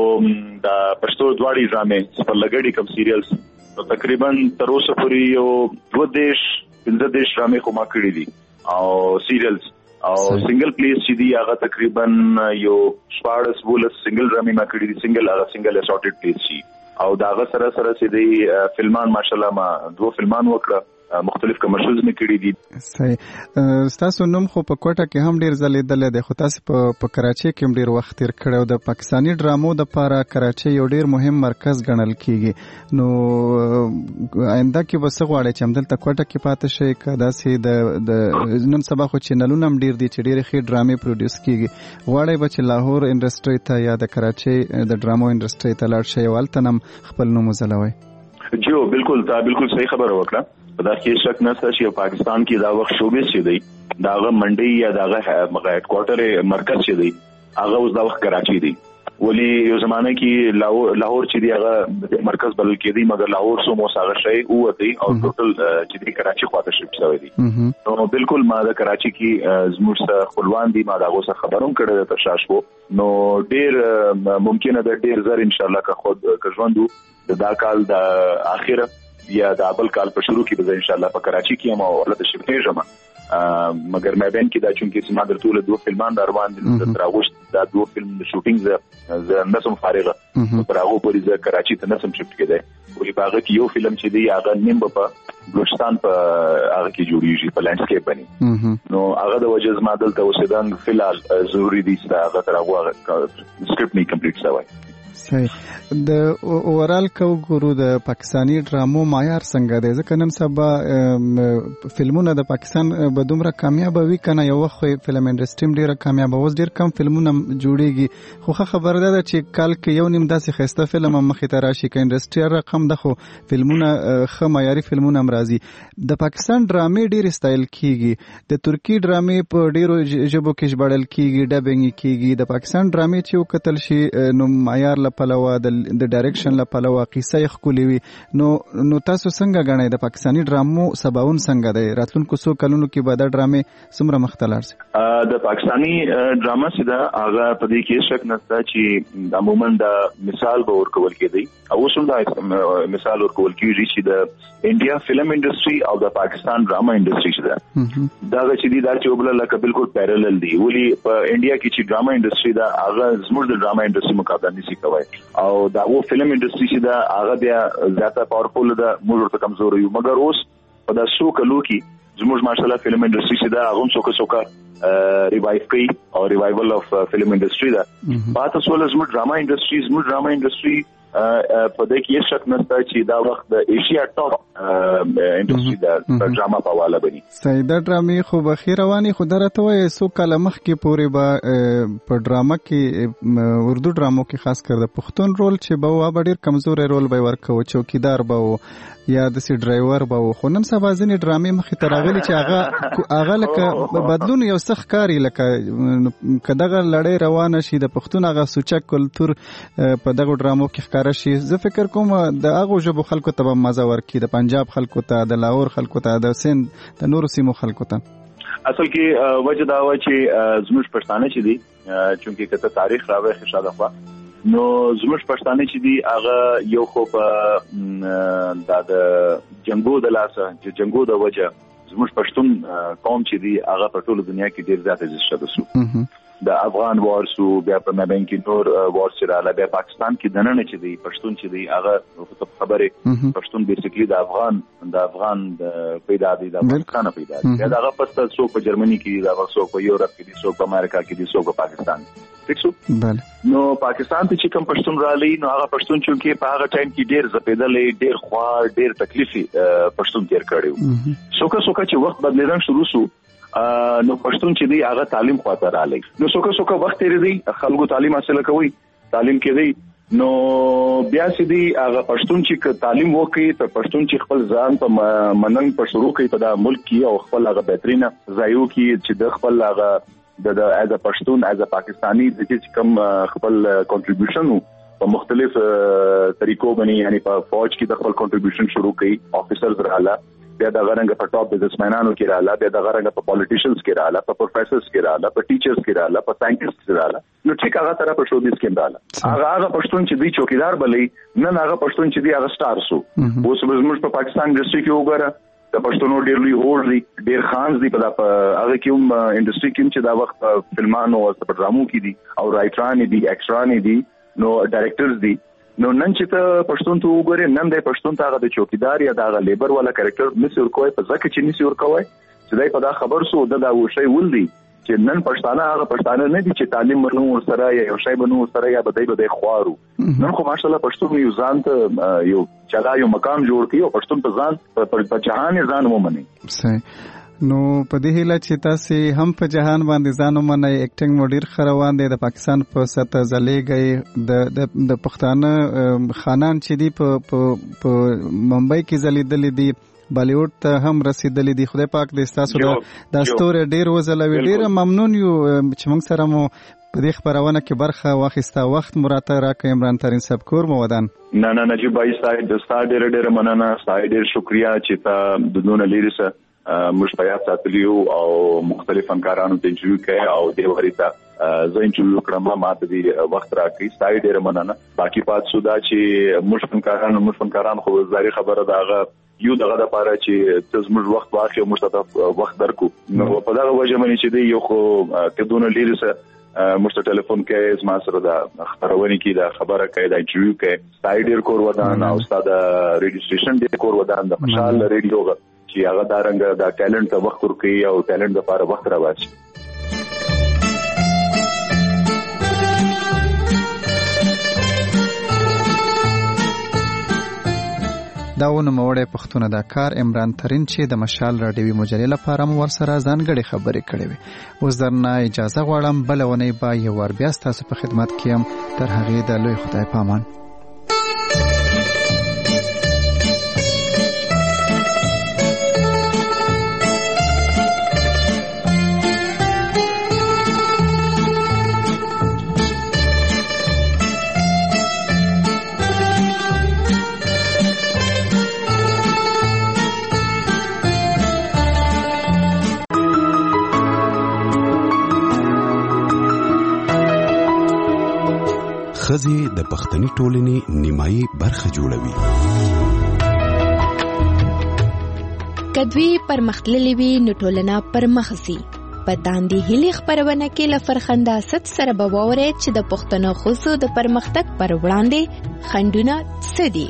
[SPEAKER 5] د پښتو دواړي ډرامې په لګړی کوم سیریلز تقریبا تر اوسه پورې یو دوه دیش پنځه دیش ډرامې خو ما کړې دي او سیریلز او سنگل پلیس چې دی هغه تقریبا یو شپږ ولس سنگل ډرامې ما کړې دي سنگل هغه سنگل اسورټډ پلیس شي او داغه سره سره چې دی فلمان ماشالله ما دوه فلمان وکړه مختلف کمرشلز می کړی دي
[SPEAKER 9] صحیح تاسو نوم خو په کوټه کې هم ډیر ځلیدل دی خو تاسو په کراچۍ کې هم ډیر وخت تیر کړو د پاکستانی ډرامو د لپاره کراچۍ یو ډیر مهم مرکز ګڼل کیږي نو آینده کې به څه غواړئ چې همدلته کوټه کې پاتې شئ که داسې د نن سبا خو چینلونه هم ډیر دي چې ډیرې ښې ډرامې پروډیوس کیږي غواړئ به چې لاهور انډسټري ته یا د کراچۍ د ډرامو انډسټري ته لاړ شئ او هلته هم خپل نوم وځلوئ
[SPEAKER 5] جو بالکل تا بالکل صحیح خبره وکړه دا کې شک نشته چې پاکستان کې دا وخت شوبې چې دی داغه منډي یا داغه هډ کوارټر مرکز چې دی هغه اوس دا وخت کراچي دی ولی یو زمانه کې لاهور چې دی هغه مرکز بلل کې دی مګر لاهور سو مو ساغه شي او دی او ټوټل چې دی کراچي خواته شپ شوی دی نو بالکل ما د کراچي کې زموږ خپلوان دي ما دا غوسه خبروم کړه د تشاشو نو ډیر ممکنه ده ډیر زر ان شاء الله که خود که ژوندو د دا کال د اخره یا د ابل کال په شروع کې به ان شاء الله په کراچي کې ما ولته شپې جمع مګر مې بین کې دا چونکې سما درته له دوه فلمان روان دي د راغوشت دا دوه فلم د شوټینګ ز نسم فارغه پر هغه پورې ز کراچي ته نسم شفت کېده ولی په هغه کې یو فلم چې دی هغه نیم په بلوچستان په هغه کې جوړیږي په لانډسکیپ باندې نو هغه د وجه زما دلته اوسېدل فلال ضروری دي چې هغه تر هغه سکرپټ نه کمپلیټ شوی
[SPEAKER 9] صحیح. د اورال کو ګورو د پاکستانی ډرامو معیار څنګه دی؟ ځکه نن سبا فلمونه د پاکستان به دومره کامیاب وي کنه، یو وخت فلم انډستری ډیره کامیاب اوس ډیر کم فلمونه جوړیږي، خو خبره ده چې کال کې یو نیم داسې خسته فلم مخې ته راشي که انډستری رقم ده، خو فلمونه ښه معیاري فلمونه هم راځي. د پاکستان ډرامې ډیر استایل کیږي، د ترکی ډرامې په ډیرو ژبو کې ژباړل کیږي، ډبینګ کیږي. د پاکستان ډرامې چې وکتل شي نو معیار له پلوه د ډایرکشن له پلوه قصه یې ښکلې وي. نو نو تاسو څنګه ګڼئ د پاکستاني ډرامو سباون څنګه دی؟ راتلونکو څو کلونو کې به دا ډرامې څومره مخ ته لاړ شي؟
[SPEAKER 10] د پاکستاني ډراما چې ده هغه په دې کې شک نشته چې عموما د مثال به ورکول کېدی او اوس هم دا مثال ورکول کېږي چې د انډیا فلم انډستری او د پاکستان ډراما انډستری چې ده دا چې دي دا چې وبله لکه بالکل پیرالل دي. ولې په انډیا کې چې ډراما انډستری ده هغه زموږ د ډراما انډستری مقابله نشي کوي او دا و فلم انډستری چې دا هغه بیا زیاته پاورفل ده، موږ ورته کمزور یو. مګر اوس په دا څو کلو کې زموږ ماشاءالله فلم انډستری چې دا هغه څوک څوک ریوایو کوي او ریوایول اف فلم انډستری ده. پاتې سول زموږ ډراما انډستری زموږ ډراما انډستری په دې کې هیڅ شک نشته چې دا وخت د ایشیا ټاپ انډستری د ډراما په حواله بني.
[SPEAKER 9] سیدا ډرامې خو به خیر رواني خو درته وای سو کله مخ کې پورې به په ډراما کې اردو ډرامو کې خاص کر د پښتون رول چې به و ډیر کمزور رول به ورکو، چوکیدار به و یا د سی ډرایور به و. خو نن سبا ځینې ډرامې مخې ته راغلي چې هغه هغه لکه بدلون یو سخت کاری لکه کداغه لړۍ روانه شي د پښتون هغه سوچا کلچر په دغه ډرامو کې ښکارا شي. زه فکر کوم د هغه ژبو خلکو ته به مزه ورکړي، د پنجاب خلکو ته، د لاهور خلکو ته، د سند د نورو سیمو خلکو ته.
[SPEAKER 10] اصل کې وجه دا و چې زموږ پښتانه چې دي چونکه کته تاریخ راوي خشاده خو نو زموږ پښتانه چې دي هغه یو خو په د جنگو د لاسه چې جنگو د وجه زموږ پښتون قوم چې دي هغه په ټوله دنیا کې ډیر زیات عزت شته سو. د افغان وارسو بیا په مابین کې نور وارس رااله، بیا پاکستان کې دننه چې دی پښتون چې دی هغه خبره پښتون بیسیکلی د افغان د افغان پیدا دی د افغانستان پیدا دی. دا هغه پسته څوک په جرمني کې دی، دا څوک په یورپ کې دی، څوک په امریکا کې دی، څوک په پاکستان. ٹھیک شو؟ بله. نو پاکستان ته چې کوم پښتون رالی نو هغه پښتون چې په هغه ټایم کې ډیر زپیدلې، ډیر خوار، ډیر تکلیفي پښتون تیر کړو. څوک څوک چې وخت بدلیدل شروع شو نو پښتون چې دی هغه تعلیم خواته رالی. نو څوک څوک وخت تیر دی خلکو تعلیم حاصل کوي، تعلیم کې دی نو بیا چې دی هغه پښتون چې تعلیم وکړي ته پښتون چې خپل ځان په مننګ په شروع کوي په د ملک کې او خپل هغه بهترینه ځایو کې چې د خپل هغه د از ا پښتون از ا پاکستانی د چې کوم خپل کنټریبیوشن په مختلف طریقو باندې یعنی په فوج کې د خپل کنټریبیوشن شروع کړي، افیسرز رااله، بیا د غرنګ په ټاپ بزنسمنانو کې رااله، بیا د غرنګ په پولیټیشنز کې رااله، په پروفیسرز کې رااله، په ټیچرز کې رااله، په ساينټیسټ کې رااله. نو ټیک هغه طرف په شو دي کې رااله. هغه هغه پښتون چې دی چوکیدار بلې نن هغه پښتون چې دی هغه سٹار سو. اوس زموږ په پاکستان انډستری کې وګوره د پښتونو ډیر لوی هوډ دی، ډیر خانز دی په هغه کې هم انډستری کې چې دا وخت فلمانو او په ډرامو کې دي او رائټران دي، ایکټران دي، نو ډایرکټرز دي. نو نن چې ته پښتون ته وګورې نن د پښتون ته هغه د چوکیدار یا د لیبر والا کریکټر نسی ورکوي په ځکه چې نسی ورکوي چې دای په دا خبر سو د دا وشي ول دي چې نن پښتانه هغه پښتانه نه دي چې تعلیم ورنو سره یا یو شی بنو سره یا بدای بدای خوارو. نن خو ماشاءالله پښتون یو ځان ته یو چلا یو مقام جوړ کړي او پښتون په ځان په جهان ځان ومني.
[SPEAKER 9] صحیح. نو په دې هیله چې تاسو هم په جهان باندې ځان ومنئ، اکټینګ مو ډیر خروان دی، د پاکستان په سطح ځلېږئ، د د پښتانه خانان چې دی په په ممبئی کې ځلیدلې دي، بالیوډ ته هم رسیدلې دي. خدای پاک دې تاسو د ستوره ډیر وزلوي. ډیر ممنون یو چې موږ سره مو په دې خبرونه کې برخه واخیسته. وخت مراته راکړ عمران ترین صاحب کور مو ودان.
[SPEAKER 10] نه نه نجیب بھائی صاحب د ستاره ډیر ډیر مننه، ستاره ډیر شکریا چې تا د دونه لیري سره موږ په یاد ساتلیو او مختلف فنکارانو ته انټرویو کړي او د وریته زه انټرویو کړم ما ته دې وخت راکړي. ستای ډیر مننه. باقي پات سودا چې موږ فنکارانو موږ فنکاران خو زاري خبره داغه یو دغه د پاره چې تاسو موږ وخت واخی موږ ته وخت درکو. نو په دا وجه باندې چې دی یو خو کدونه لیري سره موږ ته ټلیفون کوي، زما سره دا خبرونه کوي، دا خبره کوي، دا انټرویو کوي. ستای ډیر کور ودان او استاد ریډیو سټیشن ډیر کور ودان د مشال ریډیو چې هغه دا رنګ دا ټالنت ته وخت ورکوي او ټالنت لپاره وخت راوړي.
[SPEAKER 9] دا و نوموړی پښتون اداکار عمران ترین چې د مشال راډیوي مجلې لپاره مو ورسره ځانګړې خبرې کړې وې. اوس درنه اجازه غواړم بله اونۍ به یو وار بیا ستاسو په خدمت کې یم. تر هغې د لوی خدای په امان.
[SPEAKER 11] ښځې د پښتني ټولنې نیمایي برخه جوړوي.
[SPEAKER 7] که دوی پرمختللې وي نو ټولنه پرمخ ځي. په داندې هیلې خپرونه کې له فرخنده اسد سره به واورئ چې د پښتنو ښځو د پرمختګ پر وړاندې خنډونه څه دي.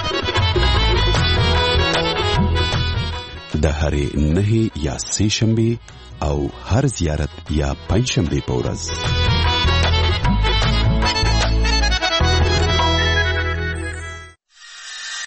[SPEAKER 11] د هرې نهې یا سې شنبې او هر زیارت یا پنج شنبې په ورځ